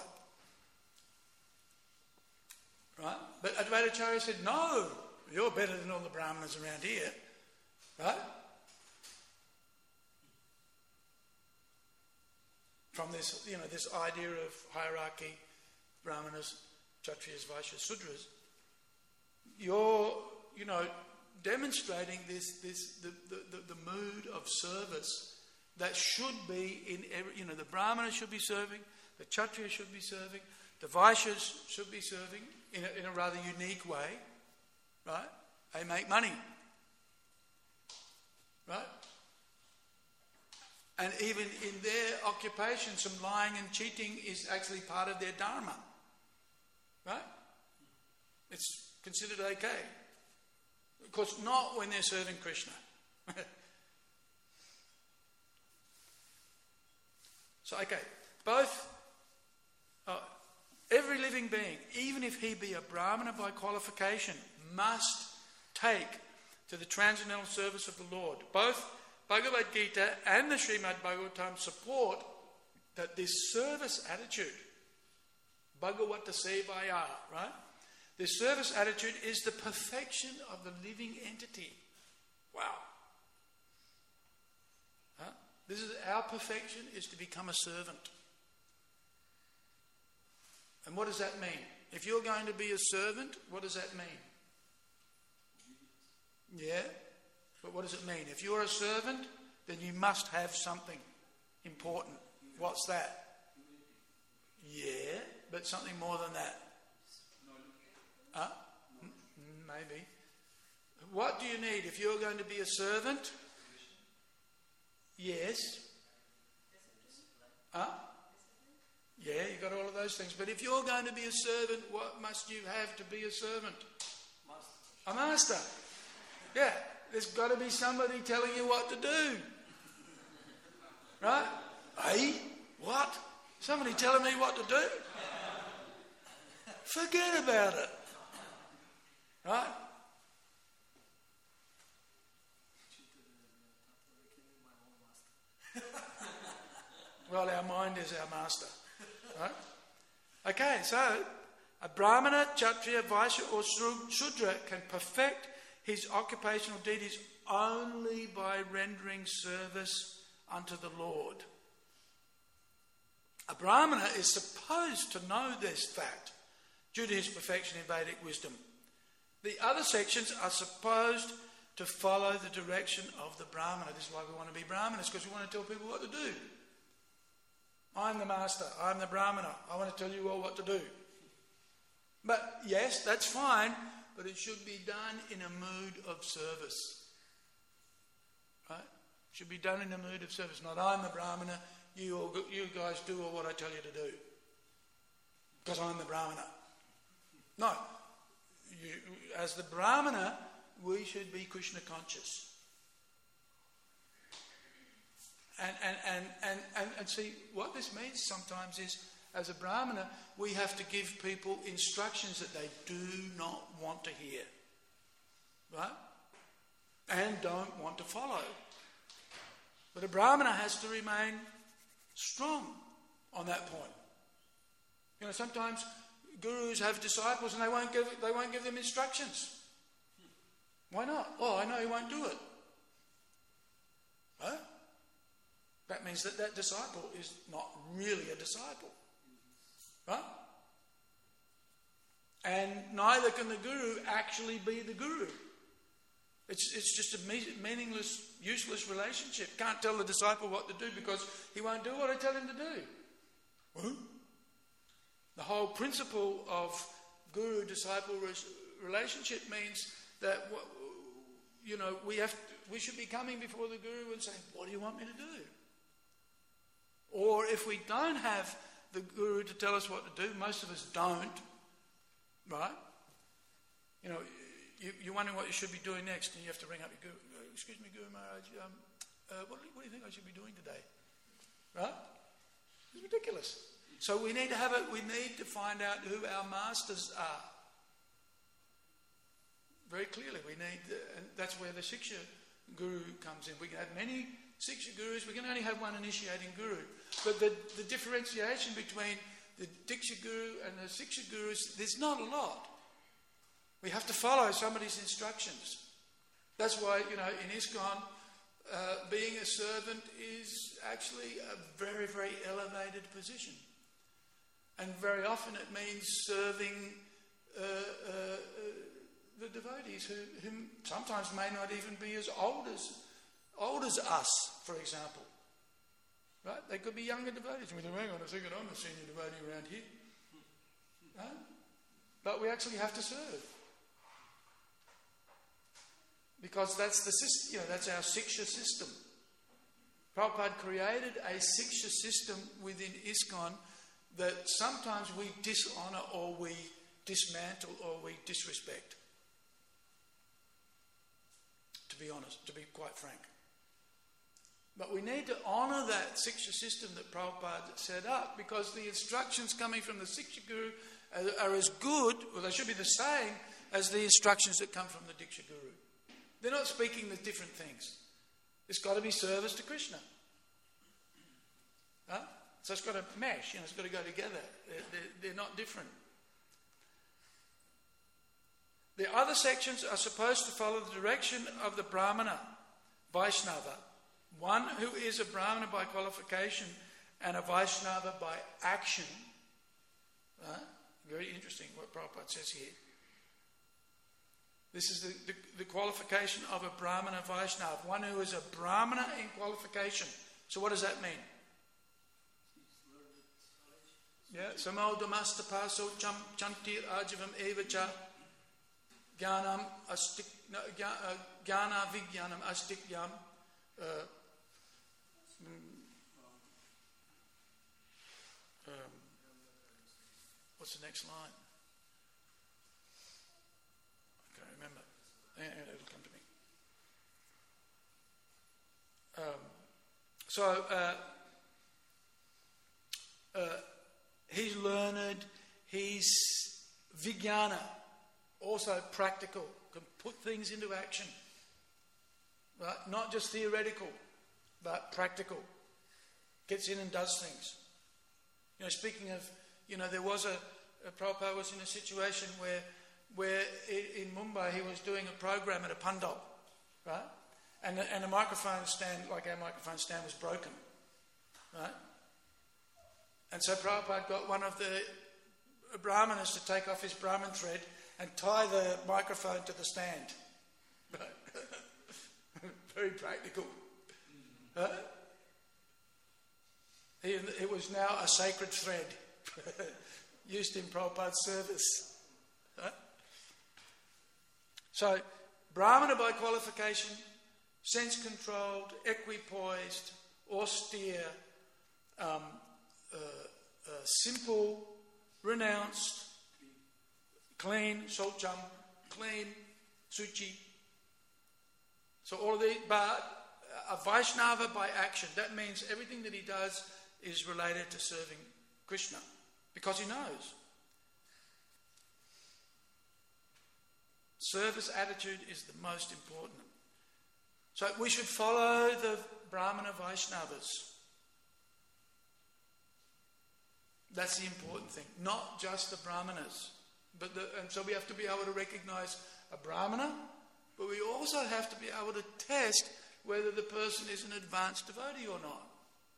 Right? But Advaita Acharya said, no, you're better than all the Brahmanas around here. Right? From this, you know, this idea of hierarchy, Brahmanas, Kshatriyas, Vaishyas, Sudras, you're, you know, demonstrating this, this, the, the, the, the mood of service that should be in every, you know, the Brahmanas should be serving, the Kshatriyas should be serving, the Vaishyas should be serving in a, in a rather unique way, right? They make money, right? And even in their occupation, some lying and cheating is actually part of their dharma, right? It's considered okay. Of course, not when they're serving Krishna. So, okay, both, uh, every living being, even if he be a Brahmana by qualification, must take to the transcendental service of the Lord. Both Bhagavad Gita and the Srimad Bhagavatam support that this service attitude, Bhagavata Sevaya, right? This service attitude is the perfection of the living entity. Wow. Huh? This is our perfection, is to become a servant. And what does that mean? If you're going to be a servant, what does that mean? Yeah, but what does it mean? If you're a servant, then you must have something important. What's that? Yeah, but something more than that. Huh? Maybe. What do you need if you're going to be a servant? Yes. Huh? Yeah, you got all of those things. But if you're going to be a servant, what must you have to be a servant? A master. Yeah, there's got to be somebody telling you what to do. Right? Hey, what? Somebody telling me what to do? Forget about it. Right? Well, our mind is our master. Right? Okay, so a Brahmana, Kshatriya, Vaishya or Shudra can perfect his occupational duties only by rendering service unto the Lord. A Brahmana is supposed to know this fact due to his perfection in Vedic wisdom. The other sections are supposed to follow the direction of the Brahmana. This is why we want to be Brahmanas, because we want to tell people what to do. I'm the master, I'm the Brahmana, I want to tell you all what to do. But yes, that's fine, but it should be done in a mood of service. Right? It should be done in a mood of service. Not I'm the Brahmana, you, all, you guys do all what I tell you to do. Because I'm the Brahmana. No. You, as the Brahmana, we should be Krishna conscious. And, and, and, and, and, and see, what this means sometimes is, as a Brahmana, we have to give people instructions that they do not want to hear. Right? And don't want to follow. But a Brahmana has to remain strong on that point. You know, sometimes gurus have disciples and they won't give, they won't give them instructions. Why not? Oh, I know he won't do it. Huh? That means that that disciple is not really a disciple. Right? And neither can the guru actually be the guru. It's, it's just a me- meaningless, useless relationship. Can't tell the disciple what to do because he won't do what I tell him to do. Huh? The whole principle of guru-disciple relationship means that, you know, we have to, we should be coming before the guru and saying, what do you want me to do? Or if we don't have the guru to tell us what to do, most of us don't, right? You know, you, you're wondering what you should be doing next, and you have to ring up your guru. Excuse me, Guru Maharaj, um, uh, what, do you, what do you think I should be doing today? Right? It's ridiculous. So we need to have it. We need to find out who our masters are. Very clearly, we need, uh, and that's where the Siksha guru comes in. We can have many Siksha gurus. We can only have one initiating guru. But the, the differentiation between the Diksha guru and the Siksha gurus, there's not a lot. We have to follow somebody's instructions. That's why, you know, in ISKCON, uh, being a servant is actually a very, very elevated position. And very often it means serving uh, uh, uh, the devotees who, who sometimes may not even be as old as old as us, for example. Right? They could be younger devotees. We think, hang on a second, I'm a senior devotee around here. Right? But we actually have to serve. Because that's the system, you know, that's our Siksha system. Prabhupada created a Siksha system within ISKCON that sometimes we dishonour or we dismantle or we disrespect. To be honest, to be quite frank. But we need to honour that Siksha system that Prabhupada set up, because the instructions coming from the Siksha Guru are, are as good, or they should be the same, as the instructions that come from the Diksha Guru. They're not speaking the different things. It's got to be service to Krishna. Huh? So it's got to mesh, you know, it's got to go together. They're, they're, they're not different. The other sections are supposed to follow the direction of the Brahmana, Vaishnava, one who is a Brahmana by qualification and a Vaishnava by action. Right? Very interesting what Prabhupada says here. This is the, the, the qualification of a Brahmana Vaishnava, one who is a Brahmana in qualification. So what does that mean? Yeah, Samo Damastapaso Chantir Ajivam Evacha Gyanam Astik Gyana Vigyanam Astikyam. Uh, um, what's the next line? I can't remember. Yeah, it'll come to me. Um, so uh, uh, he's learned, he's Vijnana, also practical, can put things into action. Right? Not just theoretical, but practical. Gets in and does things. You know, speaking of, you know, there was a, a Prabhupada was in a situation where, where in Mumbai he was doing a program at a pandal, right? And the, and the microphone stand, like our microphone stand, was broken, right? And so Prabhupada got one of the Brahmanas to take off his Brahman thread and tie the microphone to the stand. Very practical. Huh? It, it was now a sacred thread used in Prabhupada's service. Huh? So, Brahmana by qualification, sense-controlled, equipoised, austere, um, uh, uh, simple, renounced, clean, Shaucham, clean, Suchi. So all of these, but a Vaishnava by action. That means everything that he does is related to serving Krishna, because he knows. Service attitude is the most important. So we should follow the Brahmana Vaishnavas. That's the important thing. Not just the Brahmanas. But the, and so we have to be able to recognize a Brahmana, but we also have to be able to test whether the person is an advanced devotee or not.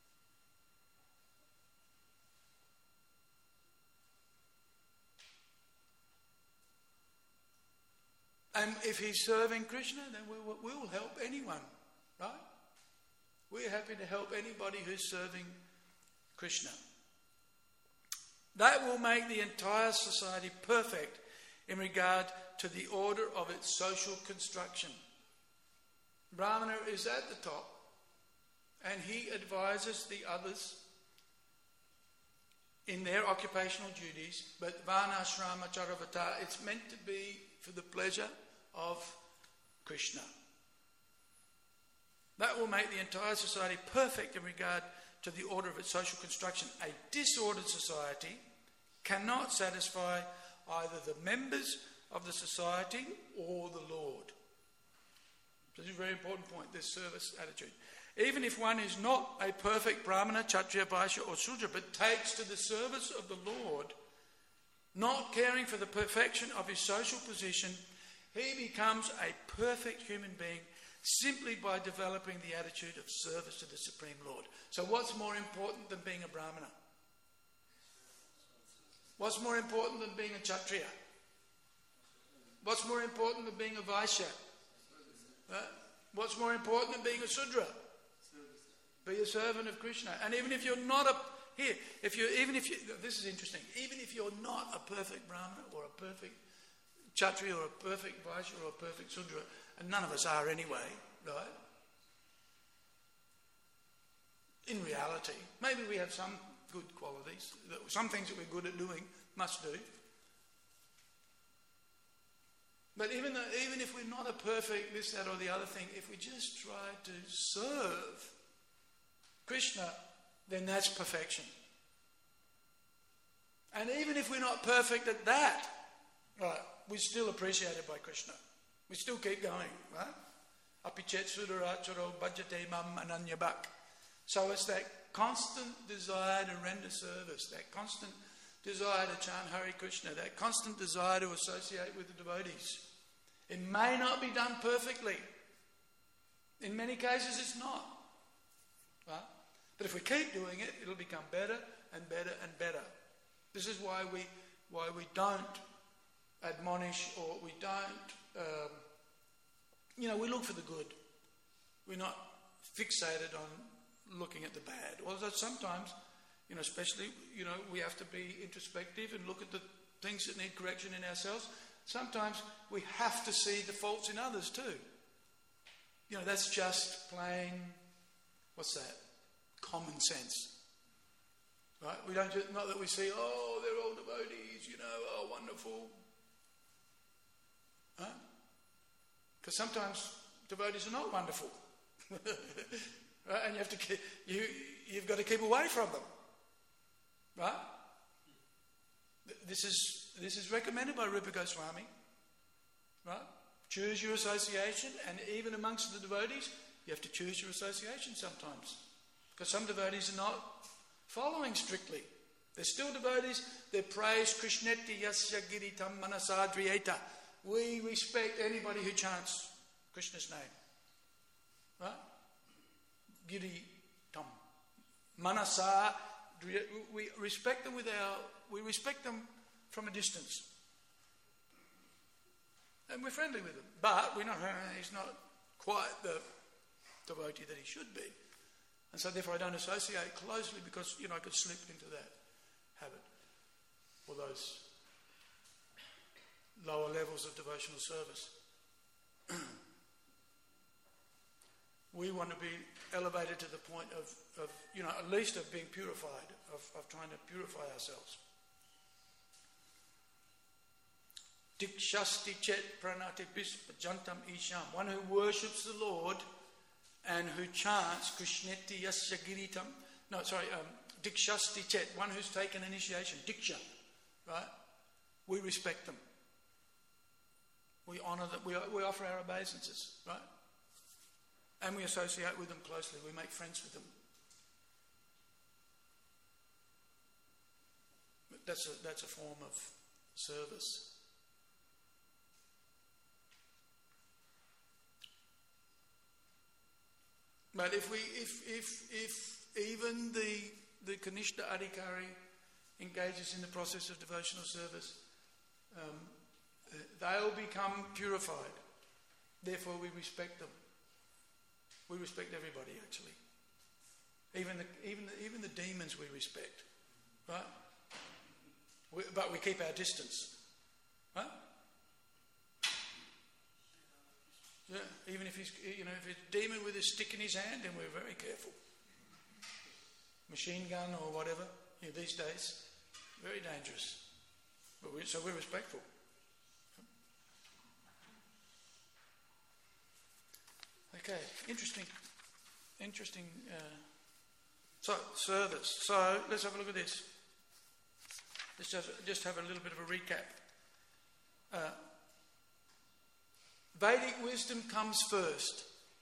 And if he's serving Krishna, then we will, we will help anyone, right? We're happy to help anybody who's serving Krishna. That will make the entire society perfect in regard to the order of its social construction. Brahmana is at the top, and he advises the others in their occupational duties, but Varnashrama Charavata, it's meant to be for the pleasure of Krishna. That will make the entire society perfect in regard to the order of its social construction. A disordered society cannot satisfy either the members of the society or the Lord. This is a very important point, this service attitude. Even if one is not a perfect Brahmana, Kshatriya, Vaishya or Shudra, but takes to the service of the Lord, not caring for the perfection of his social position, he becomes a perfect human being simply by developing the attitude of service to the Supreme Lord. So what's more important than being a Brahmana? What's more important than being a Kshatriya? What's more important than being a Vaishya? Uh, what's more important than being a Sudra? Be a servant of Krishna. And even if you're not a here, if you even if you this is interesting, even if you're not a perfect Brahmana or a perfect Kshatriya or a perfect Vaishya or a perfect Sudra, and none of us are anyway, right? In reality, maybe we have some good qualities, some things that we're good at doing, must do. But even though, even if we're not a perfect this, that, or the other thing, if we just try to serve Krishna, then that's perfection. And even if we're not perfect at that, right, we're still appreciated by Krishna. We still keep going, right? Apichet sudaracharo bhajate mam ananyabhak. So it's that constant desire to render service, that constant desire to chant Hare Krishna, that constant desire to associate with the devotees. It may not be done perfectly. In many cases it's not. Right? But if we keep doing it, it'll become better and better and better. This is why we why we don't admonish, or we don't, um, you know, we look for the good. We're not fixated on looking at the bad. Although sometimes, you know, especially, you know, we have to be introspective and look at the things that need correction in ourselves. Sometimes we have to see the faults in others too. You know, that's just plain, what's that? Common sense. Right? We don't just, not that we see, oh, they're all devotees, you know, oh, wonderful. Right? Because sometimes devotees are not wonderful. Right? And you have to keep, you, you've got to keep away from them. Right? This is this is recommended by Rupa Goswami. Right? Choose your association, and even amongst the devotees, you have to choose your association sometimes. Because some devotees are not following strictly. They're still devotees. They praise Krishneti yasya giritam manasadriyeta. We respect anybody who chants Krishna's name. Right? Giritam. Manasa. We respect them with our, we respect them from a distance. And we're friendly with them. But we're not, he's not quite the devotee that he should be. And so therefore I don't associate closely, because, you know, I could slip into that habit, or those lower levels of devotional service. We want to be elevated to the point of, of, you know, at least of being purified, of, of trying to purify ourselves. Dikshasti chet pranati jantam isham. One who worships the Lord and who chants Krishneti yasya giritam. No, sorry, um, Dikshasti chet. One who's taken initiation, Diksha. Right? We respect them. We honour them. We, we offer our obeisances. Right? And we associate with them closely. We make friends with them. That's a, that's a form of service. But if we, if if if even the the Kanishta Adhikari engages in the process of devotional service, um, they'll become purified. Therefore, we respect them. We respect everybody, actually. Even the even the, even the demons we respect, right? We, but we keep our distance, right? Yeah, even if he's, you know, if it's a demon with a stick in his hand, then we're very careful. Machine gun or whatever, you know, these days, very dangerous. But we, so we're respectful. Okay, interesting, interesting. Uh, so service. So let's have a look at this. Let's just just have a little bit of a recap. Uh, Vedic wisdom comes first.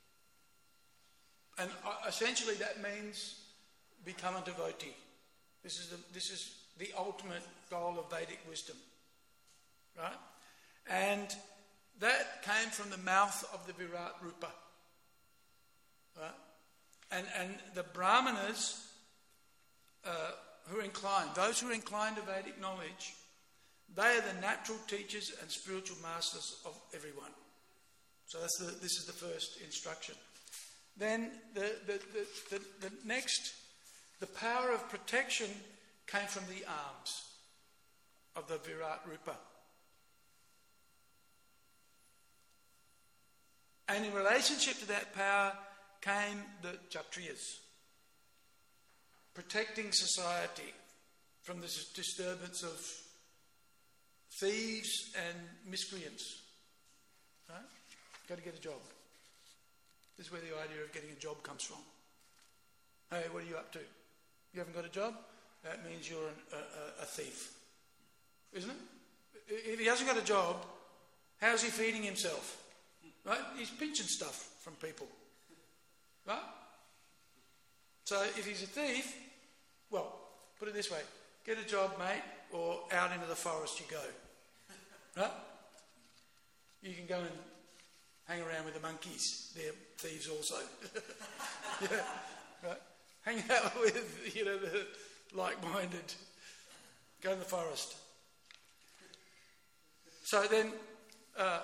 And essentially that means become a devotee. This is the, this is the ultimate goal of Vedic wisdom. Right? And that came from the mouth of the Virat Rupa. Right? And, and the Brahmanas uh, who are inclined, those who are inclined to Vedic knowledge, they are the natural teachers and spiritual masters of everyone. So that's the, this is the first instruction. Then the, the, the, the, the next, the power of protection came from the arms of the Virat Rupa. And in relationship to that power came the Kshatriyas, protecting society from the disturbance of thieves and miscreants. Right? Got to get a job. This is where the idea of getting a job comes from. Hey, what are you up to? You haven't got a job? That means you're an, a, a, a thief. Isn't it? If he hasn't got a job, how's he feeding himself? Right? He's pinching stuff from people. Right? So if he's a thief, well, put it this way. Get a job, mate, or out into the forest you go. Right? You can go and hang around with the monkeys. They're thieves also. Yeah, right? Hang out with, you know, the like-minded. Go in the forest. So then, uh,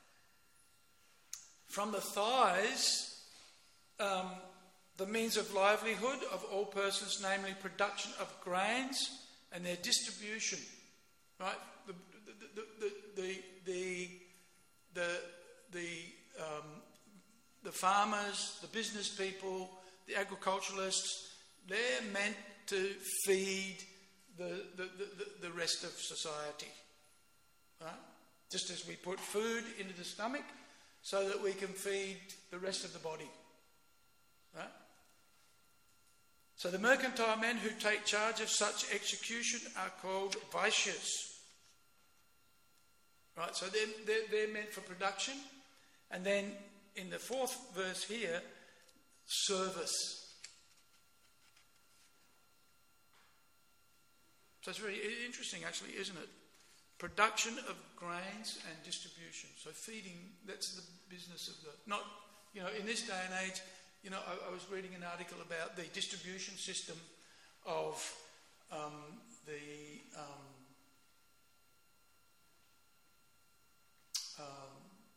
from the thighs, um, the means of livelihood of all persons, namely production of grains and their distribution, right? The the the the the the, the, um, the farmers, the business people, the agriculturalists, they're meant to feed the the, the, the rest of society, right? Just as we put food into the stomach so that we can feed the rest of the body, right? So the mercantile men who take charge of such execution are called Vaishyas. Right, so they're, they're, they're meant for production. And then in the fourth verse here, service. So it's very interesting actually, isn't it? Production of grains and distribution. So feeding, that's the business of the... Not, you know, in this day and age... You know, I, I was reading an article about the distribution system of um, the um, um,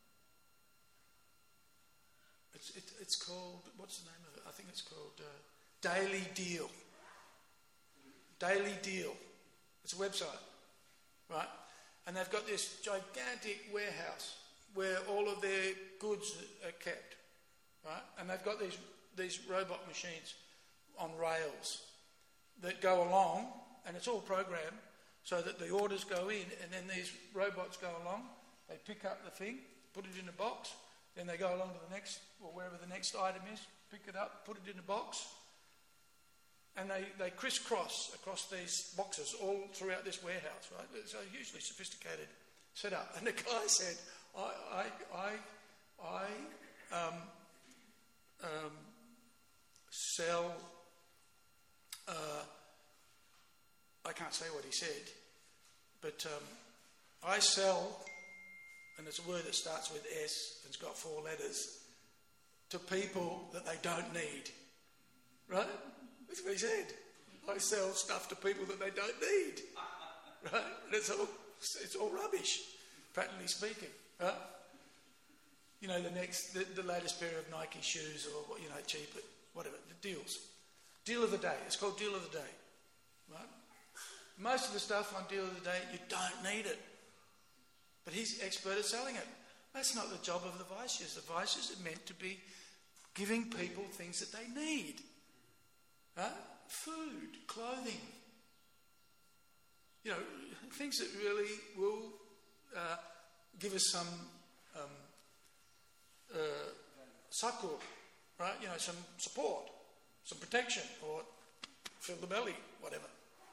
it's it, it's called, what's the name of it? I think it's called uh, Daily Deal. Daily Deal. It's a website, right? And they've got this gigantic warehouse where all of their goods are kept. Right? And they've got these these robot machines on rails that go along, and it's all programmed so that the orders go in, and then these robots go along, they pick up the thing, put it in a box, then they go along to the next, or wherever the next item is, pick it up, put it in a box, and they, they crisscross across these boxes all throughout this warehouse, right? It's a hugely sophisticated setup. And the guy said, I, I, I, I, um, Um, sell, uh, I can't say what he said, but um, I sell, and it's a word that starts with S and it's got four letters, to people that they don't need. Right? That's what he said. I sell stuff to people that they don't need. Right? And it's all, it's all rubbish, practically speaking. Right? You know, the next, the, the latest pair of Nike shoes, or, you know, cheap, whatever, the deals. Deal of the day. It's called Deal of the Day. Right? Most of the stuff on Deal of the Day, you don't need it. But he's expert at selling it. That's not the job of the Vaishyas. The Vaishyas are meant to be giving people things that they need. Right? Food, clothing. You know, things that really will uh, give us some... Um, Uh, sakur, right? You know, some support, some protection, or fill the belly, whatever.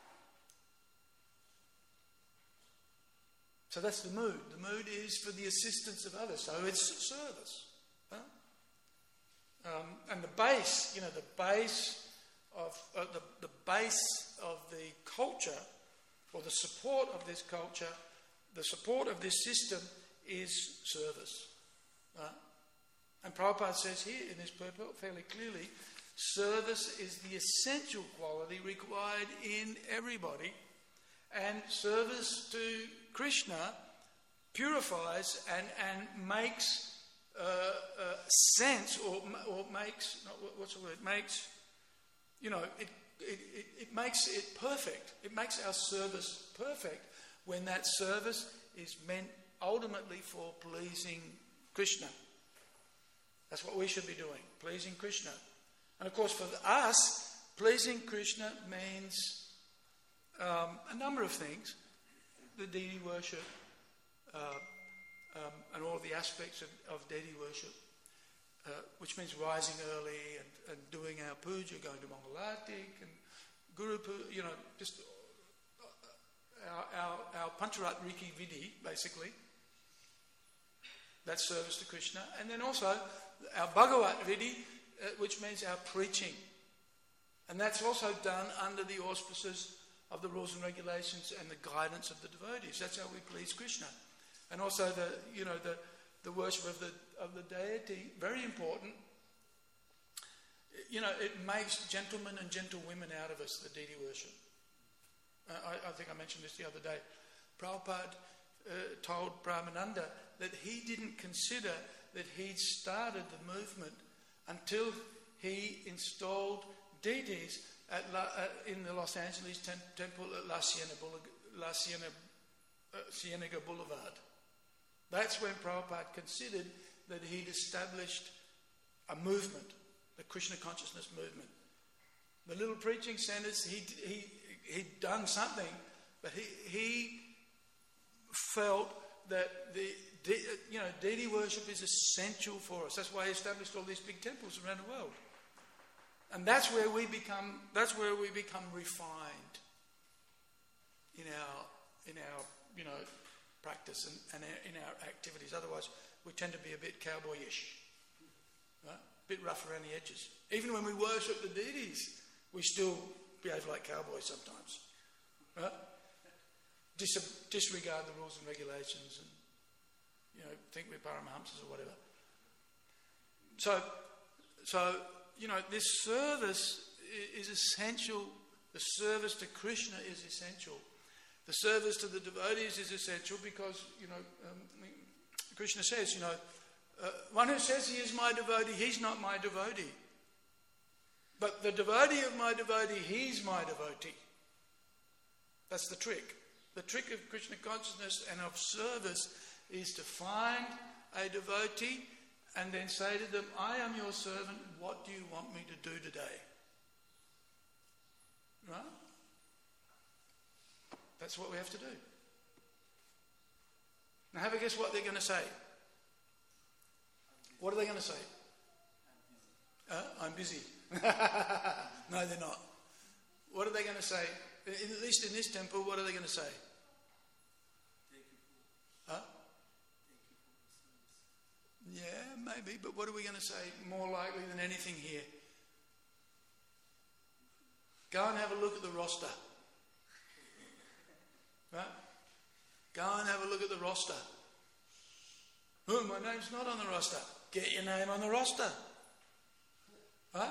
So that's the mood. The mood is for the assistance of others. So it's service. Huh? Um, and the base, you know, the base of uh, the the base of the culture, or the support of this culture, the support of this system is service. Right? And Prabhupada says here in this purport fairly clearly, service is the essential quality required in everybody, and service to Krishna purifies and, and makes uh, uh, sense, or or makes, not, what's the word, makes, you know, it, it, it, it makes it perfect. It makes our service perfect when that service is meant ultimately for pleasing Krishna. That's what we should be doing, pleasing Krishna. And of course for us, pleasing Krishna means um, a number of things. The deity worship, uh, um, and all the aspects of, of deity worship, uh, which means rising early and, and doing our puja, going to Mangalatik and Guru Puja, you know, just our, our, our Pancharat Riki Vidhi, basically. That's service to Krishna. And then also our Bhagavat Vidhi, uh, which means our preaching. And that's also done under the auspices of the rules and regulations and the guidance of the devotees. That's how we please Krishna. And also the, you know, the, the worship of the of the deity, very important. You know, it makes gentlemen and gentlewomen out of us, the deity worship. Uh, I, I think I mentioned this the other day. Prabhupada uh, told Brahmananda that he didn't consider that he'd started the movement until he installed deities at La, uh, in the Los Angeles ten, temple at La Cienega, La Cienega, uh, Cienega Boulevard. That's when Prabhupada considered that he'd established a movement, the Krishna consciousness movement. The little preaching centers, he he he'd done something, but he he felt that the de, you know deity worship is essential for us. That's why he established all these big temples around the world. And that's where we become that's where we become refined in our in our you know practice and, and in our activities. Otherwise we tend to be a bit cowboyish. Right? A bit rough around the edges. Even when we worship the deities, we still behave like cowboys sometimes. Right? Dis- disregard the rules and regulations and you know, think we're Paramahamsas or whatever. So so you know, this service is essential. The service to Krishna is essential. The service to the devotees is essential because, you know, um, Krishna says, you know, uh, one who says he is my devotee, he's not my devotee. But the devotee of my devotee, he's my devotee. That's the trick. The trick of Krishna consciousness and of service is to find a devotee and then say to them, I am your servant, what do you want me to do today? Right? That's what we have to do. Now have a guess what they're going to say. What are they going to say? Uh, I'm busy. No, they're not. What are they going to say? At least in this temple, what are they going to say? Huh? Yeah, maybe, but what are we going to say more likely than anything here? Go and have a look at the roster. Right? Go and have a look at the roster. Oh, my name's not on the roster. Get your name on the roster. Right?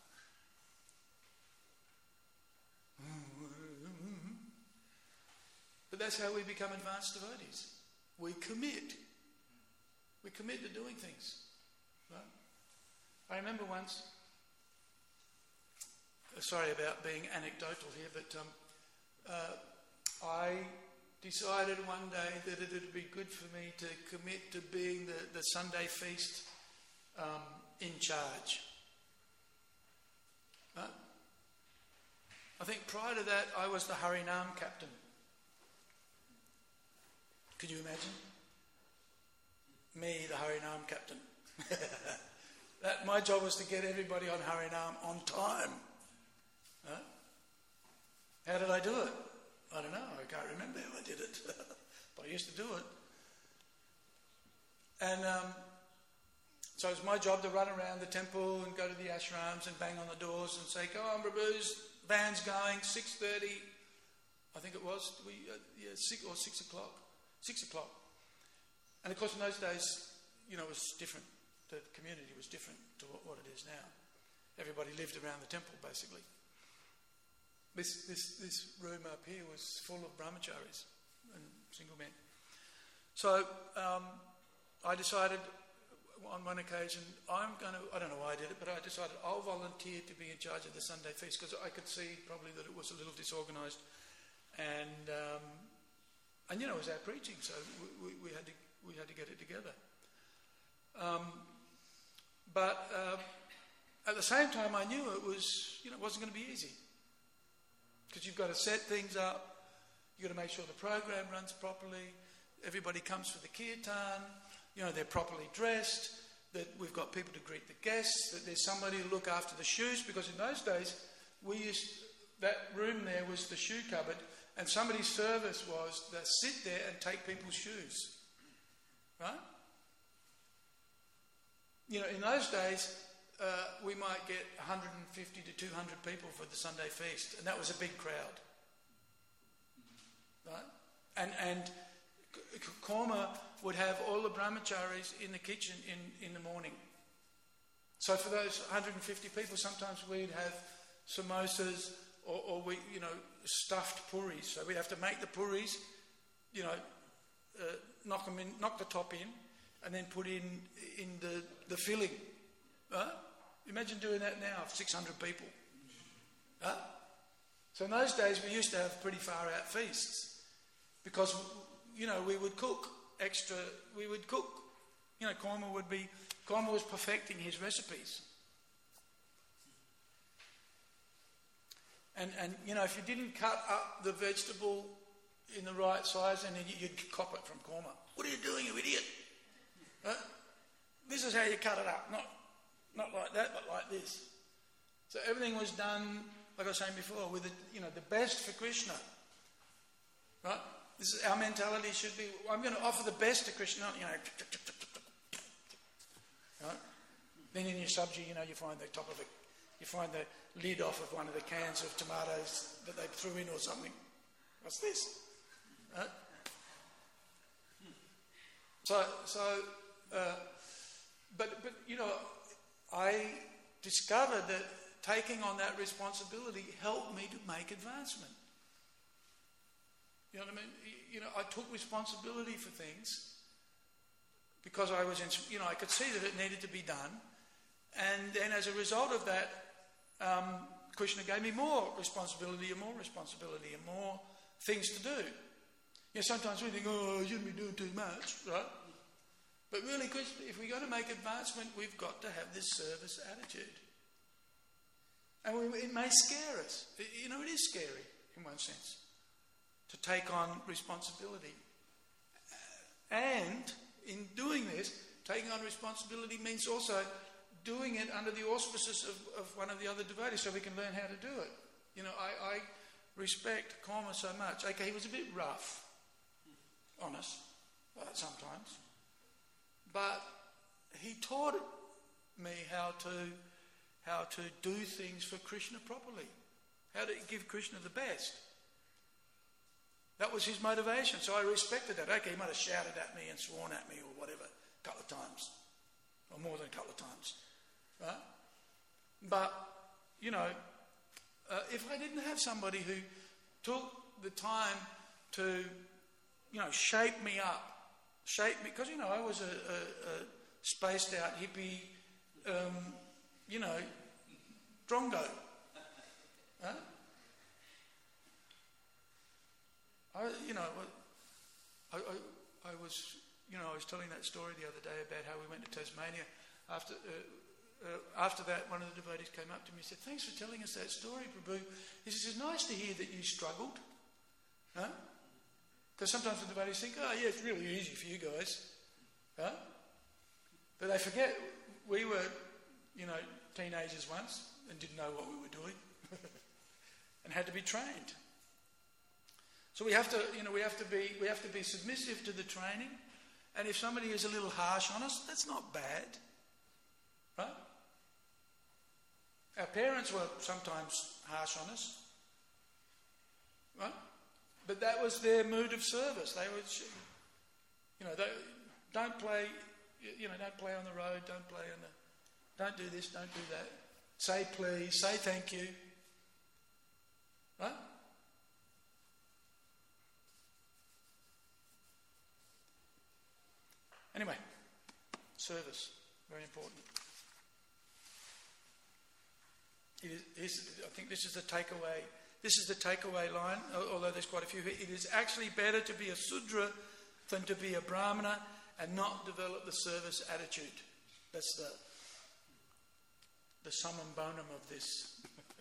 But that's how we become advanced devotees. We commit. We commit to doing things. Right? I remember once, sorry about being anecdotal here, but um, uh, I decided one day that it would be good for me to commit to being the, the Sunday feast um, in charge. Right? I think prior to that I was the Harinam captain. Could you imagine? Me, the Harinam captain. That my job was to get everybody on Harinam on time. Huh? How did I do it? I don't know. I can't remember how I did it. But I used to do it. And um, so it was my job to run around the temple and go to the ashrams and bang on the doors and say, "Go on, Prabhu's van's going, six thirty." I think it was. We uh, yeah, six or six o'clock. Six o'clock. And of course, in those days, you know, it was different. The community was different to what, what it is now. Everybody lived around the temple, basically. This this this room up here was full of brahmacharis and single men. So um, I decided on one occasion, I'm going to, I don't know why I did it, but I decided I'll volunteer to be in charge of the Sunday feast because I could see probably that it was a little disorganised. And, um, and you know, it was our preaching, so we, we, we, had to, we had to get it together. Um, But uh, at the same time, I knew it was, you know, it wasn't going to be easy. Because you've got to set things up, you've got to make sure the program runs properly, everybody comes for the kirtan, you know, they're properly dressed, that we've got people to greet the guests, that there's somebody to look after the shoes, because in those days, we used, that room there was the shoe cupboard, and somebody's service was to sit there and take people's shoes. Right? You know, in those days, uh, we might get one hundred fifty to two hundred people for the Sunday feast, and that was a big crowd. Right? And and Korma would have all the brahmacharis in the kitchen in, in the morning. So for those one hundred fifty people, sometimes we'd have samosas or, or we, you know, stuffed puris. So we'd have to make the puris, you know, uh, knock them in, knock the top in, and then put in in the, the filling. Right? Imagine doing that now for six hundred people. Right? So in those days, we used to have pretty far out feasts because, you know, we would cook extra. We would cook. You know, Korma would be. Korma was perfecting his recipes. And, and, you know, if you didn't cut up the vegetable in the right size, then you'd cop it from Korma. What are you doing, you idiot? Right? This is how you cut it up. Not, not like that, but like this. So everything was done, like I was saying before, with the, you know, the best for Krishna. Right? This is, our mentality should be, I'm going to offer the best to Krishna, you know. Right? Then in your sabji, you know, you find the top of it. You find the lid off of one of the cans of tomatoes that they threw in or something. What's this? Right? So, so, uh, but, but, you know, I discovered that taking on that responsibility helped me to make advancement. You know what I mean? You know, I took responsibility for things because I was, in, you know, I could see that it needed to be done. And then as a result of that, um, Krishna gave me more responsibility and more responsibility and more things to do. You know, sometimes we think, oh, I shouldn't be doing too much, right? But really, Krishna, if we're going to make advancement, we've got to have this service attitude. And we, it may scare us. It, you know, it is scary in one sense to take on responsibility. And in doing this, taking on responsibility means also doing it under the auspices of, of one of the other devotees so we can learn how to do it. You know, I, I respect Korma so much. Okay, he was a bit rough on us uh, sometimes. But he taught me how to, how to do things for Krishna properly. How to give Krishna the best. That was his motivation, so I respected that. Okay, he might have shouted at me and sworn at me or whatever a couple of times. Or more than a couple of times. Right? But, you know, uh, if I didn't have somebody who took the time to, you know, shape me up, shape me, because, you know, I was a, a, a spaced out hippie, um, you know, drongo. Right? I, you know, I, I, I was, you know, I was telling that story the other day about how we went to Tasmania. After uh, uh, after that, one of the devotees came up to me and said, "Thanks for telling us that story, Prabhu." He says, "It's nice to hear that you struggled." Huh? Because sometimes the devotees think, "Oh, yeah, it's really easy for you guys." Huh? But they forget we were, you know, teenagers once and didn't know what we were doing and had to be trained. So we have to, you know, we have to be, we have to be submissive to the training. And if somebody is a little harsh on us, that's not bad, right? Our parents were sometimes harsh on us, right? But that was their mood of service. They would, you know, they don't play, you know, don't play on the road, don't play on the, don't do this, don't do that. Say please, say thank you, right? Anyway, service, very important. It is, is, I think this is the takeaway. This is the takeaway line, although there's quite a few here. It is actually better to be a Sudra than to be a Brahmana and not develop the service attitude. That's the the summum bonum of this.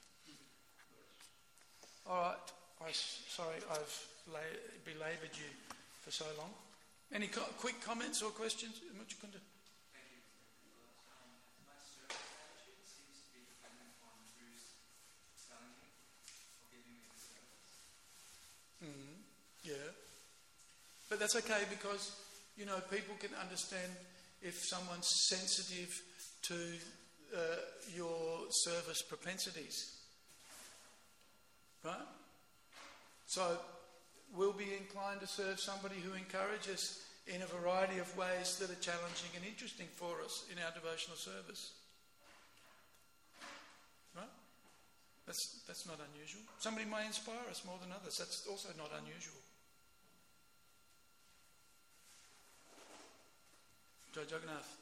All right. I, sorry, I've la- belaboured you for so long. Any co- quick comments or questions? Muchukunda? Thank you. Um, my service attitude seems to be dependent on who's telling me or giving me the service. Mm, yeah. But that's okay because, you know, people can understand if someone's sensitive to uh, your service propensities. Right? So we'll be inclined to serve somebody who encourages in a variety of ways that are challenging and interesting for us in our devotional service. Right? That's, that's not unusual. Somebody may inspire us more than others. That's also not unusual. Jai Jagannath.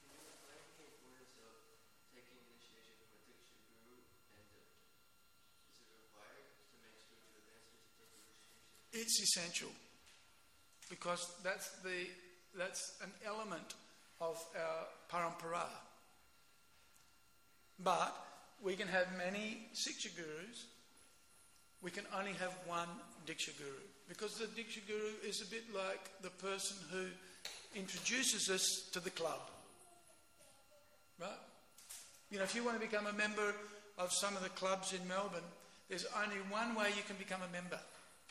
It's essential because that's the that's an element of our parampara. But we can have many Siksha Gurus. We can only have one Diksha Guru because the Diksha Guru is a bit like the person who introduces us to the club. Right? You know, if you want to become a member of some of the clubs in Melbourne, there's only one way you can become a member.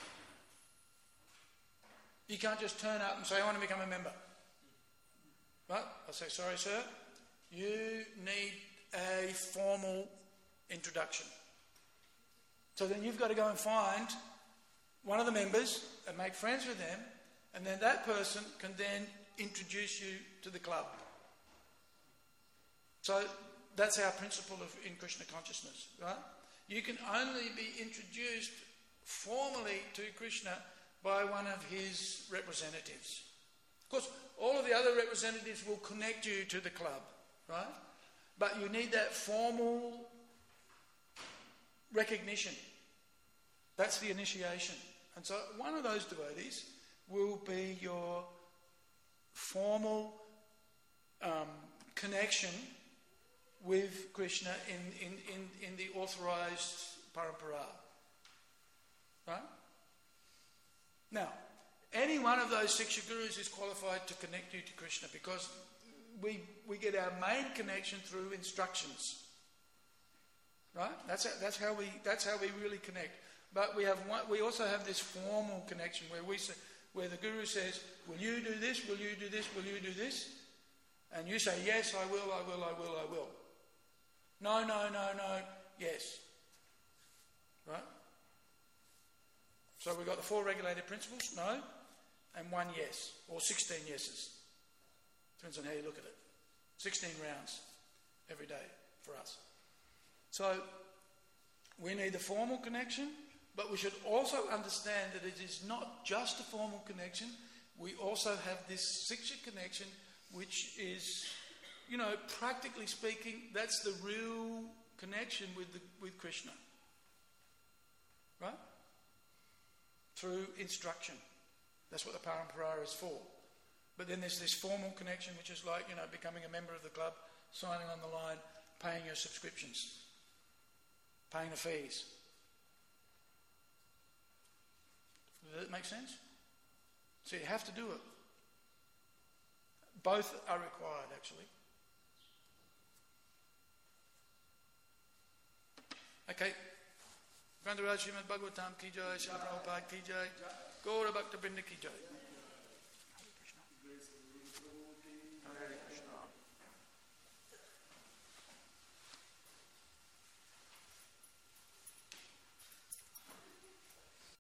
You can't just turn up and say, I want to become a member. Right? I'll say, sorry, sir, you need a formal introduction. So then you've got to go and find one of the members and make friends with them, and then that person can then introduce you to the club. So that's our principle of in Krishna consciousness, right? You can only be introduced formally to Krishna by one of his representatives. Of course, all of the other representatives will connect you to the club, right? But you need that formal recognition. That's the initiation. And so one of those devotees will be your formal um, connection with Krishna in, in, in, in the authorized parampara. Right? Now, any one of those Siksha Gurus is qualified to connect you to Krishna because we we get our main connection through instructions. Right? That's how, that's how we that's how we really connect. But we have one, we also have this formal connection where we say, where the Guru says, "Will you do this? Will you do this? Will you do this?" And you say, "Yes, I will. I will. I will. I will." No, no, no, no. Yes. Right? So we've got the four regulated principles, no, and one yes, or sixteen yeses. Depends on how you look at it. sixteen rounds every day for us. So we need a formal connection, but we should also understand that it is not just a formal connection. We also have this Siksha connection, which is, you know, practically speaking, that's the real connection with the, with Krishna. Right? Through instruction. That's what the parampara is for. But then there's this formal connection, which is like, you know, becoming a member of the club, signing on the line, paying your subscriptions, paying the fees. Does that make sense? So you have to do it. Both are required, actually. Okay. Grantaraj Srimad Bhagavatam ki jai, Srila Prabhupada ki jai, Gaura Bhakta Brinda ki jai.